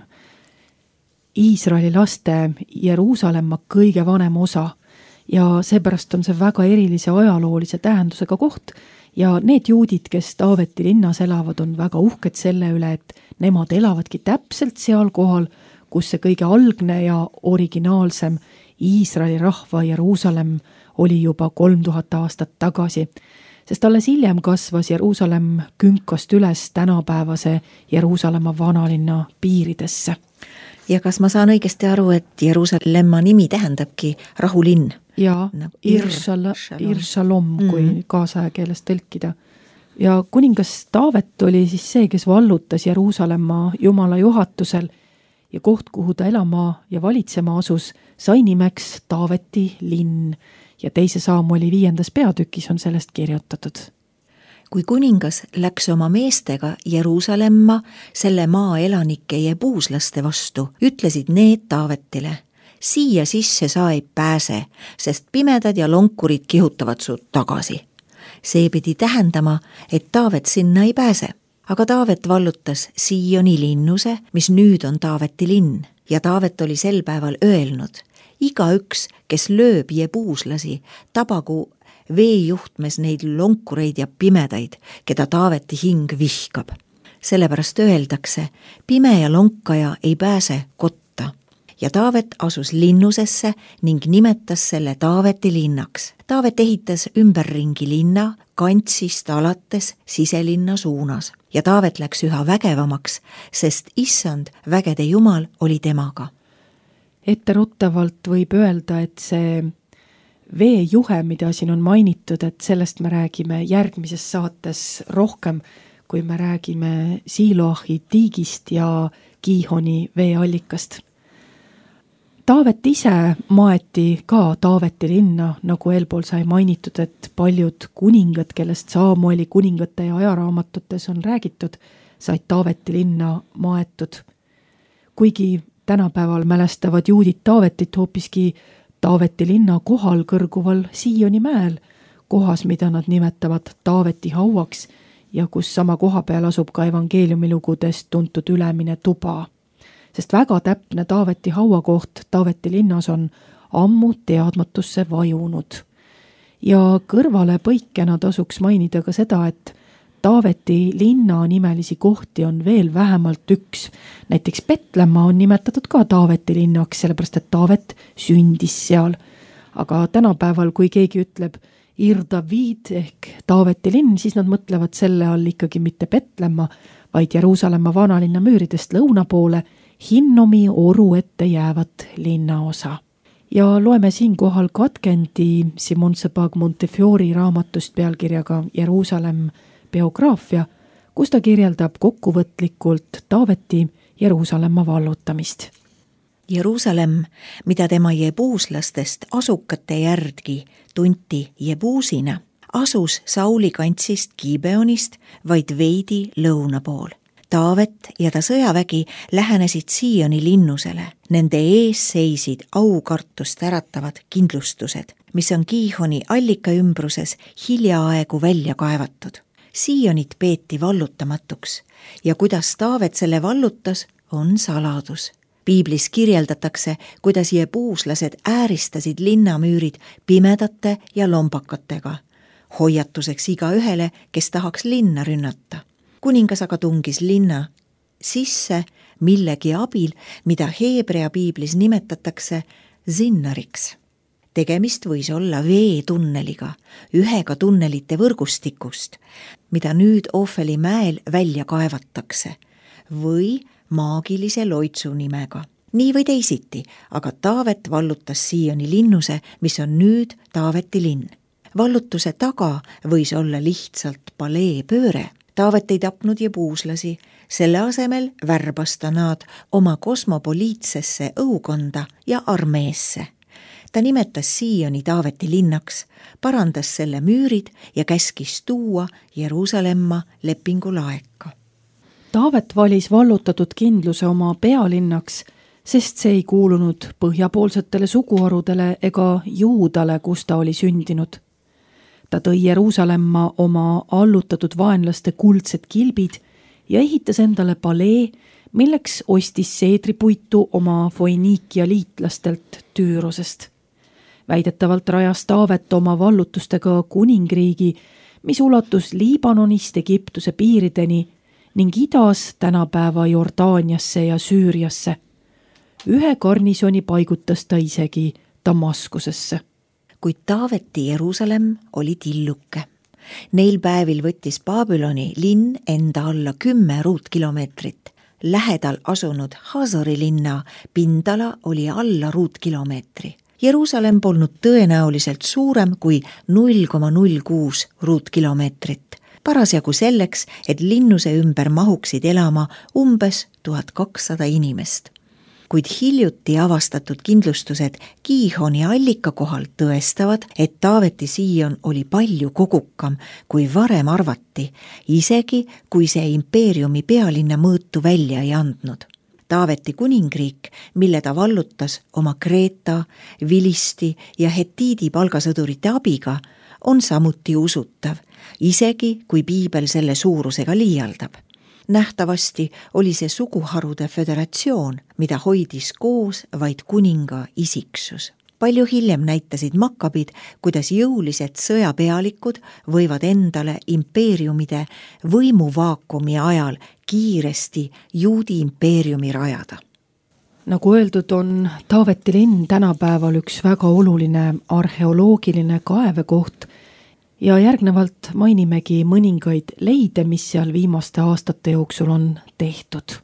Iisraeli laste Jeruusalemma kõige vanem osa. Ja seepärast on see väga erilise ajaloolise tähendusega koht ja need juudid, kes Taaveti linnas elavad, on väga uhked selle üle, et nemad elavadki täpselt seal kohal, kus see kõige algne ja originaalsem Iisraeli rahva Jeruusalemm oli juba 3000 aastat tagasi. Sest alles hiljem kasvas Jeruusalemm künkast üles tänapäevase Jeruusalemma vanalinna piiridesse. Ja kas ma saan õigesti aru, et Jeruusalemma nimi tähendabki rahulinn? Ja Irshalom, kui kaasaja keeles tõlkida. Ja kuningas Taavet oli siis see, kes vallutas Jeruusalemma Jumala juhatusel ja koht, kuhu ta elama ja valitsema asus, sai nimeks Taaveti linn ja teise Saamueli 5. peatükis on sellest kirjutatud. Kui kuningas läks oma meestega Jeruusalemma selle maa elanike jebuuslaste vastu, ütlesid need Taavetile: siia sisse sa ei pääse, sest pimedad ja lonkurid kihutavad su tagasi. See pidi tähendama, et Taavet sinna ei pääse. Aga Taavet vallutas Sioni linnuse, mis nüüd on Taaveti linn. Ja Taavet oli sel päeval öelnud: igaüks, kes lööb jebuuslasi, tabagu veejuhtmes neid lonkureid ja pimedaid, keda Taaveti hing vihkab. Sellepärast öeldakse: pime ja lonkaja ei pääse kotta. Ja Taavet asus linnusesse ning nimetas selle Taaveti linnaks. Taavet ehitas ümberringi linna kantsist alates siselinna suunas. Ja Taavet läks üha vägevamaks, sest issand vägede jumal oli temaga. Etteruttavalt võib öelda, et see veejuhe, mida siin on mainitud, et sellest me räägime järgmises saates rohkem, kui me räägime Siloahi tiigist ja Giihoni veeallikast. Taavet ise maeti ka Taaveti linna, nagu eelpool sai mainitud, et paljud kuningad, kellest Samueli kuningate ja ajaraamatutes on räägitud, said Taaveti linna maetud. Kuigi tänapäeval mälestavad juudid Taavetit hoopiski Taaveti linna kohal kõrguval Sioni mäel, kohas, mida nad nimetavad Taaveti hauaks ja kus sama koha peal asub ka evangeeliumilugudest tuntud Ülemine tuba. Sest väga täpne Taaveti hauakoht Taaveti linnas on ammu teadmatusse vajunud. Ja kõrvale põikena tasuks mainida ka seda, et Taaveti linna nimelisi kohti on veel vähemalt üks. Näiteks Petlemma on nimetatud ka Taaveti linnaks, sellepärast et Taavet sündis seal. Aga tänapäeval, kui keegi ütleb Ir David ehk Taaveti linn, siis nad mõtlevad selle all ikkagi mitte Petlemma, vaid Jeruusalemma vanalinna müüridest lõuna poole Hinnomi oru ette jäävat linnaosa. Ja loeme siinkohal katkendi Simon Sebag Montefiori raamatust pealkirjaga Jeruusalemm biograafia, kus ta kirjeldab kokkuvõtlikult Taaveti Jeruusalemma vallutamist. Jeruusalemm, mida tema jebuuslastest asukate järgi tunti Jebuusina, asus Sauli kantsist Gibeonist vaid veidi lõuna pool. Taavet ja ta sõjavägi lähenesid Sioni linnusele. Nende ees seisid aukartust äratavad kindlustused, mis on Gihoni allika ümbruses hiljaaegu välja kaevatud. Sionit peeti vallutamatuks ja kuidas Taavet selle vallutas, on saladus. Piiblis kirjeldatakse, kuidas jebuuslased ääristasid linnamüürid pimedate ja lombakatega, hoiatuseks igaühele, kes tahaks linna rünnata. Kuningas aga tungis linna sisse millegi abil, mida Heebrea piiblis nimetatakse zinnariks. Tegemist võis olla veetunneliga, ühega tunnelite võrgustikust, mida nüüd Ofeli mäel välja kaevatakse, või maagilise loitsu nimega. Nii või teisiti, aga Taavet vallutas Sioni linnuse, mis on nüüd Taaveti linn. Vallutuse taga võis olla lihtsalt palee pööre. Taavet ei tapnud jebuuslasi, selle asemel värbas ta nad oma kosmopoliitsesse õukonda ja armeesse. Ta nimetas Sioni Taaveti linnaks, parandas selle müürid ja käskis tuua Jeruusalemma lepingulaeka. Taavet valis vallutatud kindluse oma pealinnaks, sest see ei kuulunud põhjapoolsetele suguharudele ega Juudale, kus ta oli sündinud. Ta tõi Jeruusalemma oma allutatud vaenlaste kuldsed kilbid ja ehitas endale palee, milleks ostis seedripuitu oma Foiniikia liitlastelt Tüürosest. Väidetavalt rajas Taavet oma vallutustega kuningriigi, mis ulatus Liibanonist Egiptuse piirideni ning idas tänapäeva Jordaaniasse ja Süüriasse. Ühe garnisoni paigutas ta isegi Damaskusesse. Kuid Taaveti Jeruusalemm oli tilluke. Neil päevil võttis Babyloni linn enda alla 10 ruutkilomeetrit. Lähedal asunud Hazori linna pindala oli alla ruutkilomeetri. Jeruusalemm polnud tõenäoliselt suurem kui 0,06 ruutkilomeetrit. Parasjagu selleks, et linnuse ümber mahuksid elama umbes 1200 inimest. Kuid hiljuti avastatud kindlustused Gihoni allika kohal tõestavad, et Taaveti Sion oli palju kogukam, kui varem arvati, isegi kui see impeeriumi pealinna mõõtu välja ei andnud. Taaveti kuningriik, mille ta vallutas oma Kreeta, Vilisti ja Hetiidi palgasõdurite abiga, on samuti usutav, isegi kui piibel selle suurusega liialdab. Nähtavasti oli see suguharude föderatsioon, mida hoidis koos vaid kuninga isiksus. Palju hiljem näitasid makkabid, kuidas jõulised sõjapealikud võivad endale impeeriumide võimuvaakumi ajal kiiresti juudi impeeriumi rajada. Nagu öeldud, on Taaveti linn tänapäeval üks väga oluline arheoloogiline kaevekoht ja järgnevalt mainimegi mõningaid leide, mis seal viimaste aastate jooksul on tehtud.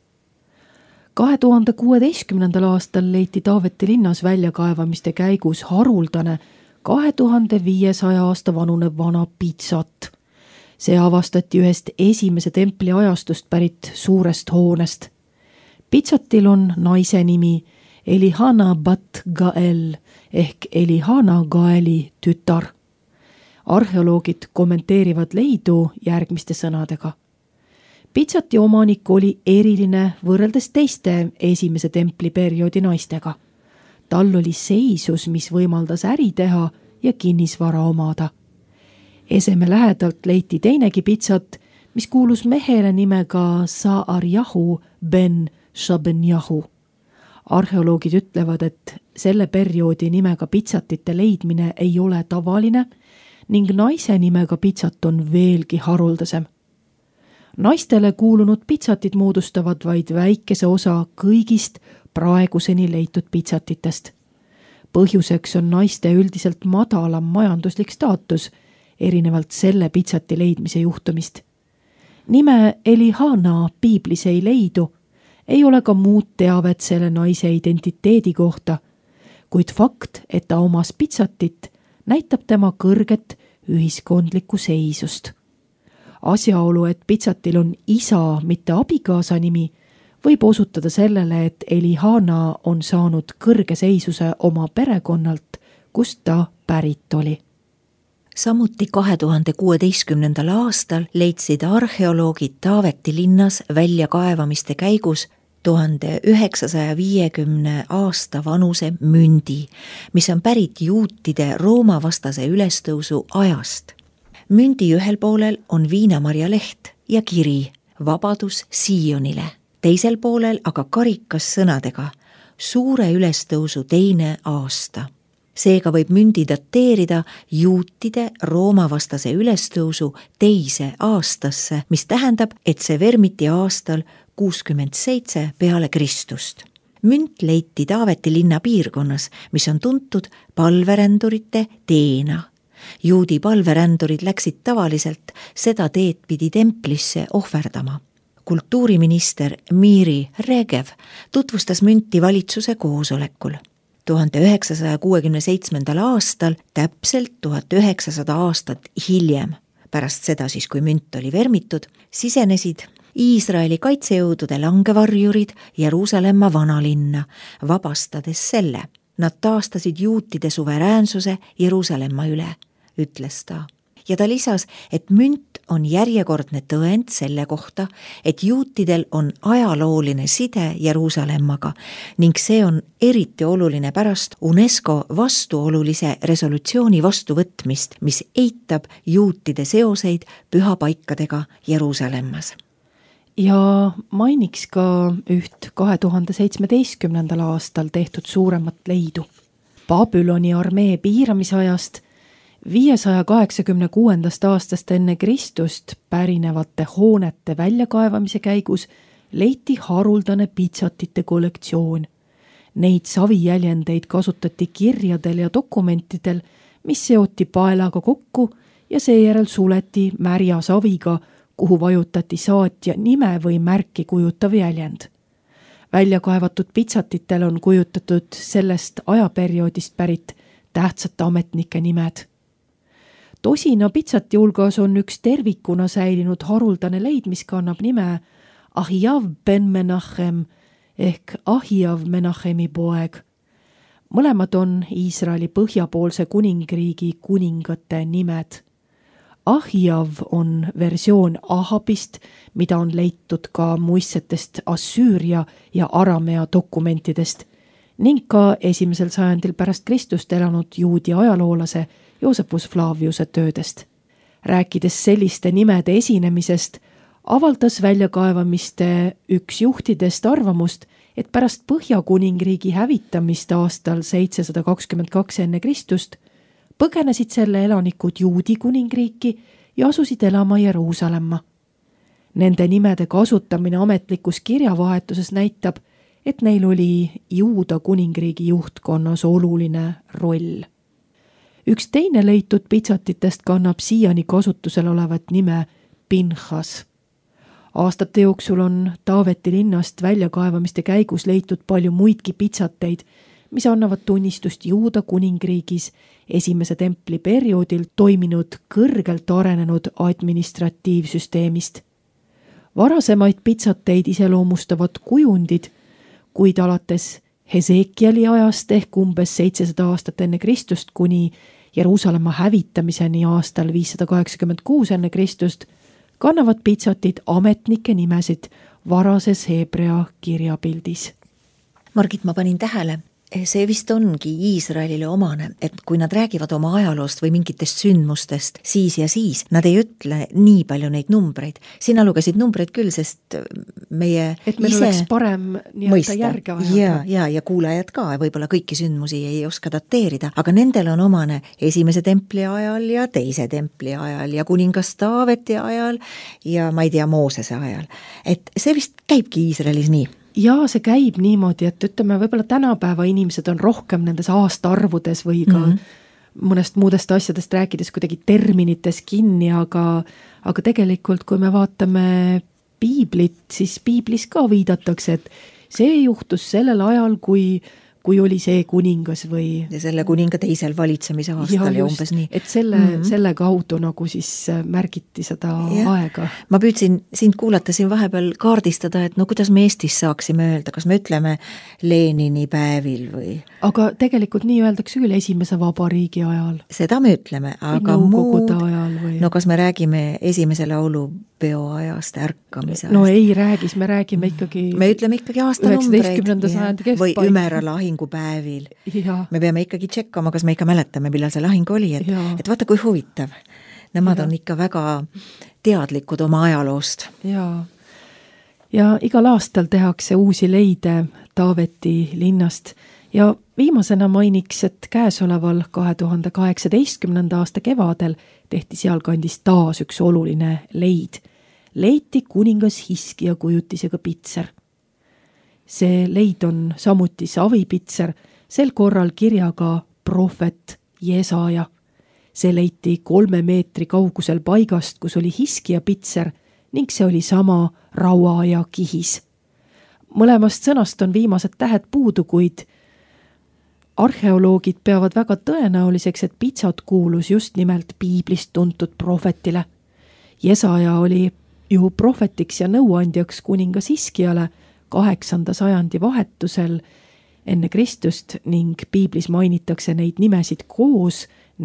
2016. aastal leiti Taaveti linnas väljakaevamiste käigus haruldane 2500 aasta vanune vana pitsat. See avastati ühest esimese templi ajastust pärit suurest hoonest. Pitsatil on naise nimi Elihana bat Gael ehk Elihana Gaeli tütar. Arheoloogid kommenteerivad leidu järgmiste sõnadega. Pitsati omanik oli eriline võrreldes teiste esimese templiperioodi naistega. Tal oli seisus, mis võimaldas äri teha ja kinnisvara omada. Eseme lähedalt leiti teinegi pitsat, mis kuulus mehele nimega Saarjahu ben Shabenjahu. Arheoloogid ütlevad, et selle perioodi nimega pitsatite leidmine ei ole tavaline ning naise nimega pitsat on veelgi haruldasem. Naistele kuulunud pitsatid moodustavad vaid väikese osa kõigist praeguseni leitud pitsatitest. Põhjuseks on naiste üldiselt madalam majanduslik staatus, erinevalt selle pitsati leidmise juhtumist. Nime Elihana piiblis ei leidu, ei ole ka muud teavet selle naise identiteedi kohta, kuid fakt, et ta omas pitsatit, näitab tema kõrget ühiskondlikku seisust. Asjaolu, et pitsatil on isa, mitte abikaasa nimi, võib osutada sellele, et Elihana on saanud kõrge seisuse oma perekonnalt, kust ta pärit oli. Samuti 2016. aastal leidsid arheoloogid Taaveti linnas väljakaevamiste käigus 1950 aasta vanuse mündi, mis on pärit juutide Rooma vastase ülestõusu ajast. Mündi ühel poolel on viinamarja leht ja kiri Vabadus Siionile, teisel poolel aga karikas sõnadega Suure ülestõusu 2. aasta. Seega võib mündi dateerida juutide Rooma vastase ülestõusu 2. aastasse, mis tähendab, et see vermiti aastal 67 peale Kristust. Münt leiti Taaveti linna piirkonnas, mis on tuntud palverändurite teena. Juudi palverändurid läksid tavaliselt seda teed pidi templisse ohverdama. Kultuuriminister Miri Regev tutvustas münti valitsuse koosolekul. 1967. aastal, täpselt 1900 aastat hiljem, pärast seda siis, kui münt oli vermitud, sisenesid Iisraeli kaitsejõudude langevarjurid Jeruusalemma vanalinna, vabastades selle. Nad taastasid juutide suveräänsuse Jeruusalemma üle, ütles ta. Ja ta lisas, et münt on järjekordne tõend selle kohta, et juutidel on ajalooline side Jeruusalemmaga ning see on eriti oluline pärast UNESCO vastuolulise resolutsiooni vastuvõtmist, mis eitab juutide seoseid pühapaikadega Jeruusalemmas. Ja mainiks ka üht 2017. aastal tehtud suuremat leidu. Babyloni armee piiramisajast 586. aastast enne Kristust pärinevate hoonete väljakaevamise käigus leiti haruldane pitsatite kollektsioon. Neid savijäljendeid kasutati kirjadel ja dokumentidel, mis seoti paelaga kokku ja seejärel suleti märja saviga, kuhu vajutati saatja nime või märki kujutav jäljend. Väljakaevatud pitsatitel on kujutatud sellest ajaperioodist pärit tähtsate ametnike nimed. Tosina pitsati hulgas on üks tervikuna säilinud haruldane leid, mis kannab nime Ahiav ben Menachem ehk Ahiav Menachemi poeg. Mõlemad on Iisraeli põhjapoolse kuningriigi kuningate nimed. Ahiav on versioon Ahabist, mida on leitud ka muistsetest Assüüria ja Aramea dokumentidest ning ka 1. sajandil pärast Kristust elanud juudi ajaloolase Joosepus Flaviuse töödest. Rääkides selliste nimede esinemisest, avaldas väljakaevamiste üks juhtidest arvamust, et pärast Põhjakuningriigi hävitamist aastal 722 enne Kristust põgenesid selle elanikud Juudi kuningriiki ja asusid elama Jeruusalemma. Nende nimede kasutamine ametlikus kirjavahetuses näitab, et neil oli Juuda kuningriigi juhtkonnas oluline roll. Üks teine leitud pitsatitest kannab siiani kasutusel olevat nime Pinchas. Aastate jooksul on Taaveti linnast väljakaevamiste käigus leitud palju muidki pitsateid, mis annavad tunnistust Juuda kuningriigis 1. templi perioodil toiminud kõrgelt arenenud administratiivsüsteemist. Varasemaid pitsateid iseloomustavad kujundid, kuid alates Hesekieli ajast ehk umbes 700 aastat enne Kristust kuni Jeruusalemma hävitamiseni aastal 586 enne Kristust kannavad pitsatid ametnike nimesid varases Hebrea kirjapildis. Margit, ma panin tähele, see vist ongi Iisraelile omane, et kui nad räägivad oma ajaloost või mingitest sündmustest siis ja siis, nad ei ütle nii palju neid numbreid. Sina lugesid numbreid küll, sest meie et meil ise oleks parem nii-öelda järge ajada. Ja kuulajad ka, võib-olla kõiki sündmusi ei oska dateerida, aga nendel on omane esimese templi ajal ja teise templi ajal ja kuningas Taaveti ajal ja ma ei tea, Moosese ajal. Et see vist käibki Iisraelis nii. Ja see käib niimoodi, et ütleme, võib-olla tänapäeva inimesed on rohkem nendes aastaarvudes või ka mõnest muudest asjadest rääkides kuidagi terminites kinni, aga tegelikult, kui me vaatame piiblit, siis piiblis ka viidatakse, et see juhtus sellel ajal, kui oli see kuningas või... Ja selle kuninga teisel valitsemise aastal ja umbes nii. Et selle kaudu nagu siis märgiti seda aega. Ma püüdsin sind kuulata siin vahepeal kaardistada, et no kuidas me Eestis saaksime öelda, kas me ütleme Lenini päevil või... Aga tegelikult nii öeldakse küll esimese vabariigi ajal. Seda me ütleme, aga ajal või... No kas me räägime esimese laulupeo ajast, ärkamise ajast? No ei räägis, me räägime ikkagi... Me ütleme ikkagi aastanumbreid. 19. sajandi keskpaik. Või Ümera lahingupäevil. Ja. Me peame ikkagi tšekkama, kas me ikka mäletame, millal see lahing oli, et vaata kui huvitav. Nemad on ikka väga teadlikud oma ajaloost. Ja igal aastal tehakse uusi leide Taaveti linnast ja viimasena mainiks, et käesoleval 2018. aasta kevadel tehti sealkandis taas üks oluline leid. Leiti kuningas Hiskija kujutisega pitser. See leid on samuti savipitser, sel korral kirjaga prohvet Jesaja. See leiti 3 meetri kaugusel paigast, kus oli Hiskija pitser ning see oli sama rauaaja kihis. Mõlemast sõnast on viimased tähed puudu, kuid arheoloogid peavad väga tõenäoliseks, et pitsat kuulus just nimelt piiblist tuntud prohvetile. Jesaja oli ju prohvetiks ja nõuandjaks kuningas Hiskijale 8. sajandi vahetusel enne Kristust ning piiblis mainitakse neid nimesid koos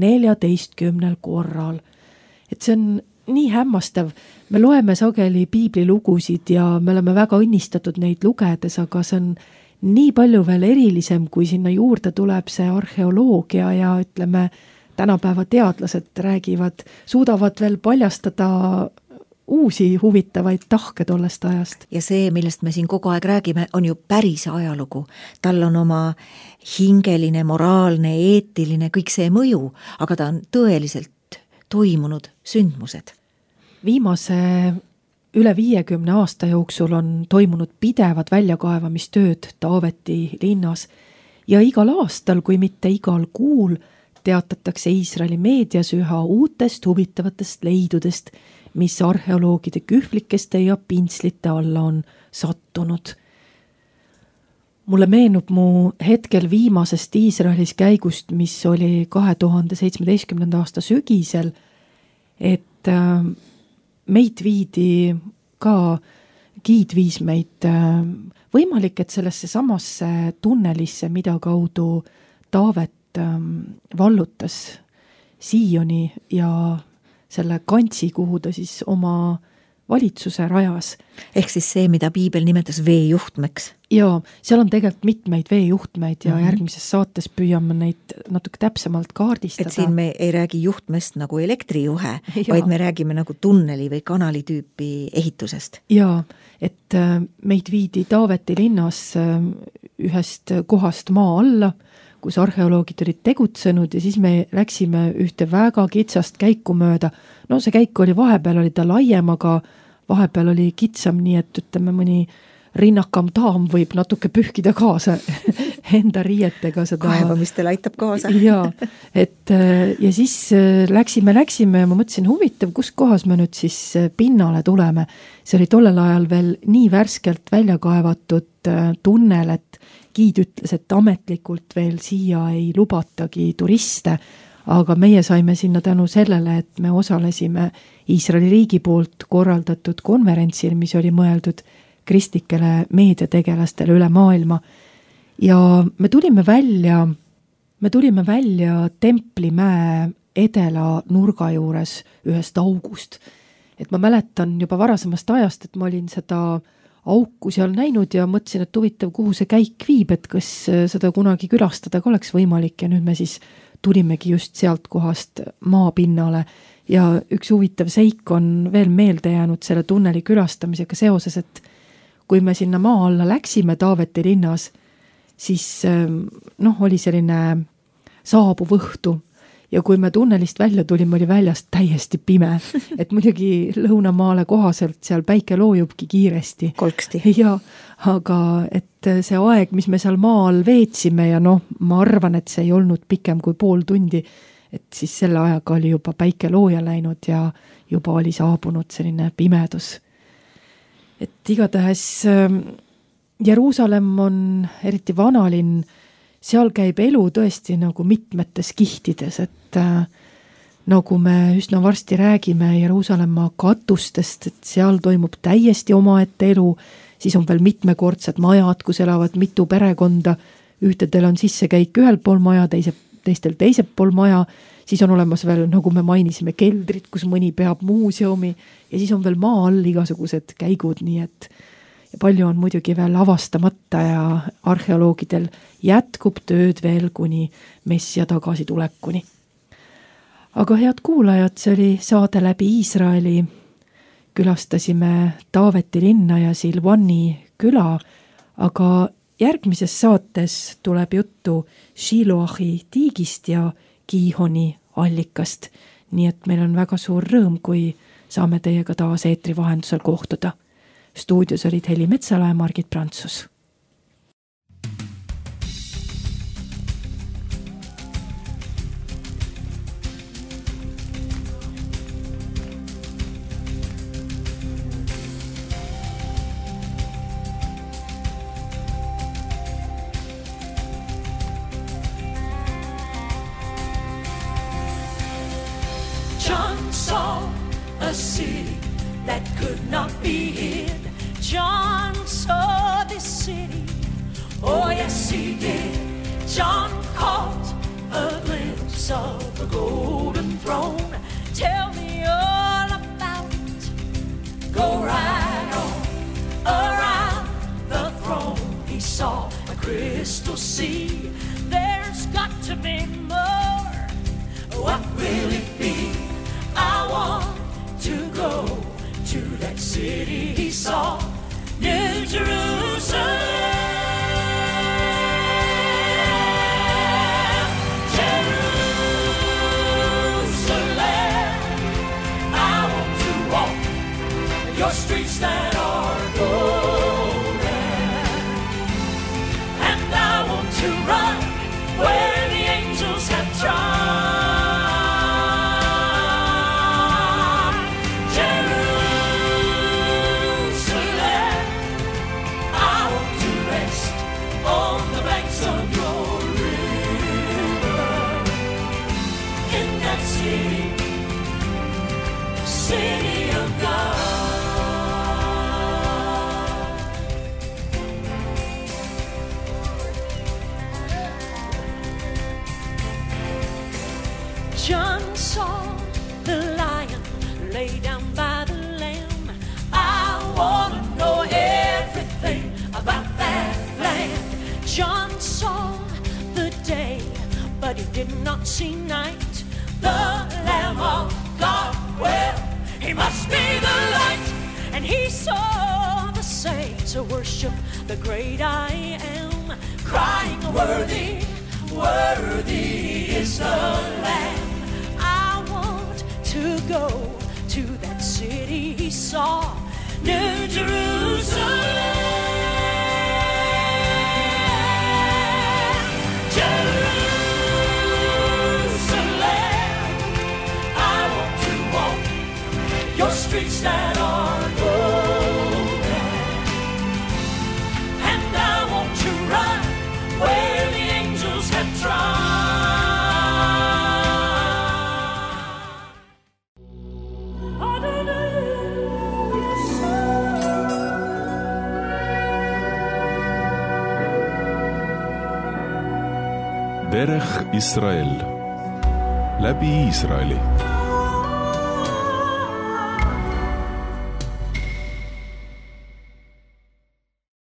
14 korral. Et see on nii hämmastav. Me loeme sageli piiblilugusid ja me oleme väga õnnistatud neid lugedes, aga see on nii palju veel erilisem, kui sinna juurde tuleb see arheoloogia ja ütleme, tänapäeva teadlased räägivad, suudavad veel paljastada uusi huvitavaid tahke tollest ajast. Ja see, millest me siin kogu aeg räägime, on ju päris ajalugu. Tal on oma hingeline, moraalne, eetiline, kõik see mõju, aga ta on tõeliselt toimunud sündmused. Viimase üle 50 aasta jooksul on toimunud pidevad väljakaevamistööd Taaveti linnas ja igal aastal, kui mitte igal kuul, teatatakse Iisraeli meedias üha uutest huvitavatest leidudest, mis arheoloogide kühvlikeste ja pintslite alla on sattunud. Mulle meenub mu hetkel viimasest Iisraelis käigust, mis oli 2017. aasta sügisel, et meid viidi ka, giid viis meid võimalik, et sellesse samasse tunnelisse, mida kaudu Taavet vallutas Sioni ja selle kantsi, kuhu ta siis oma valitsuse rajas. Ehk siis see, mida piibel nimetas veejuhtmeks. Jaa, seal on tegelikult mitmeid veejuhtmeid ja järgmises saates püüame neid natuke täpsemalt kaardistada. Et siin me ei räägi juhtmest nagu elektrijuhe, vaid me räägime nagu tunneli või kanali tüüpi ehitusest. Jaa, et meid viidi Taaveti linnas ühest kohast maa alla, kus arheoloogid olid tegutsenud ja siis me läksime ühte väga kitsast käiku mööda. No see käik oli vahepeal, oli ta laiem, aga vahepeal oli kitsam, nii et ütleme mõni rinnakam daam võib natuke pühkida kaasa enda riietega seda. Kaevamistel aitab kaasa. Jaa, et ja siis läksime ja ma mõtlesin, huvitav, kus kohas me nüüd siis pinnale tuleme. See oli tollel ajal veel nii värskelt välja kaevatud tunnel, et giid ütles, et ametlikult veel siia ei lubatagi turiste, aga meie saime sinna tänu sellele, et me osalesime Iisraeli riigi poolt korraldatud konverentsil, mis oli mõeldud kristlikele meediategelastele üle maailma. ja me tulime välja Templimäe edela nurga juures ühest august. Et ma mäletan juba varasemast ajast, et ma olin seda auku seal näinud ja mõtlesin, et huvitav, kuhu see käik viib, et kas seda kunagi külastada ka oleks võimalik ja nüüd me siis tulimegi just sealt kohast maapinnale ja üks huvitav seik on veel meelde jäänud selle tunneli külastamisega seoses, et kui me sinna maa alla läksime Taaveti linnas, siis oli selline saabuv õhtu ja kui me tunnelist välja tulime, oli väljast täiesti pime, et muidugi lõunamaale kohaselt seal päike loojubki kiiresti. Kolksti. Ja, aga et see aeg, mis me seal maa all veetsime ja ma arvan, et see ei olnud pikem kui pool tundi, et siis selle ajaga oli juba päike looja läinud ja juba oli saabunud selline pimedus. Et igatahes Jeruusalemm on eriti vanalinn, seal käib elu tõesti nagu mitmetes kihtides, et nagu me üsna varsti räägime Jeruusalemma katustest, et seal toimub täiesti omaette elu, siis on veel mitmekordsed majad, kus elavad mitu perekonda, ühtedel on sissekäik ühel pool maja, teistel teisel pool maja, siis on olemas veel, nagu me mainisime, keldrid, kus mõni peab muuseumi ja siis on veel maa all igasugused käigud, nii et ja palju on muidugi veel avastamata ja arheoloogidel jätkub tööd veel kuni Messia tagasitulekuni. Aga head kuulajad, see oli saade läbi Iisraeli. Külastasime Taaveti linna ja Silvani küla, aga järgmises saates tuleb juttu Shiloahi tiigist ja Gihoni allikast. Nii et meil on väga suur rõõm, kui saame teiega taas eetri vahendusel kohtuda. Stuudios olid Heli Metsala ja Margit Prantsus. John saw a city that could not be hid. John saw this city, oh yes he did. John caught a glimpse of a golden throne. Tell me all about it. Go right on around the throne. He saw a crystal sea. There's got to be more. What will it be? I want to go to that city he saw, New Jerusalem. Jerusalem, I want to walk your streets that are golden, and I want to run where the angels have trod. City of God. John saw the lion lay down by the lamb. I want to know everything about that land. John saw the day, but he did not see night. The Lamb of God, well, he must be the light. And he saw the saints worship the great I am, crying, worthy, worthy is the Lamb. I want to go to that city he saw, New Jerusalem. Your streets that are golden, and I want to run where the angels have trod. Derech Israel läbi Iisraeli.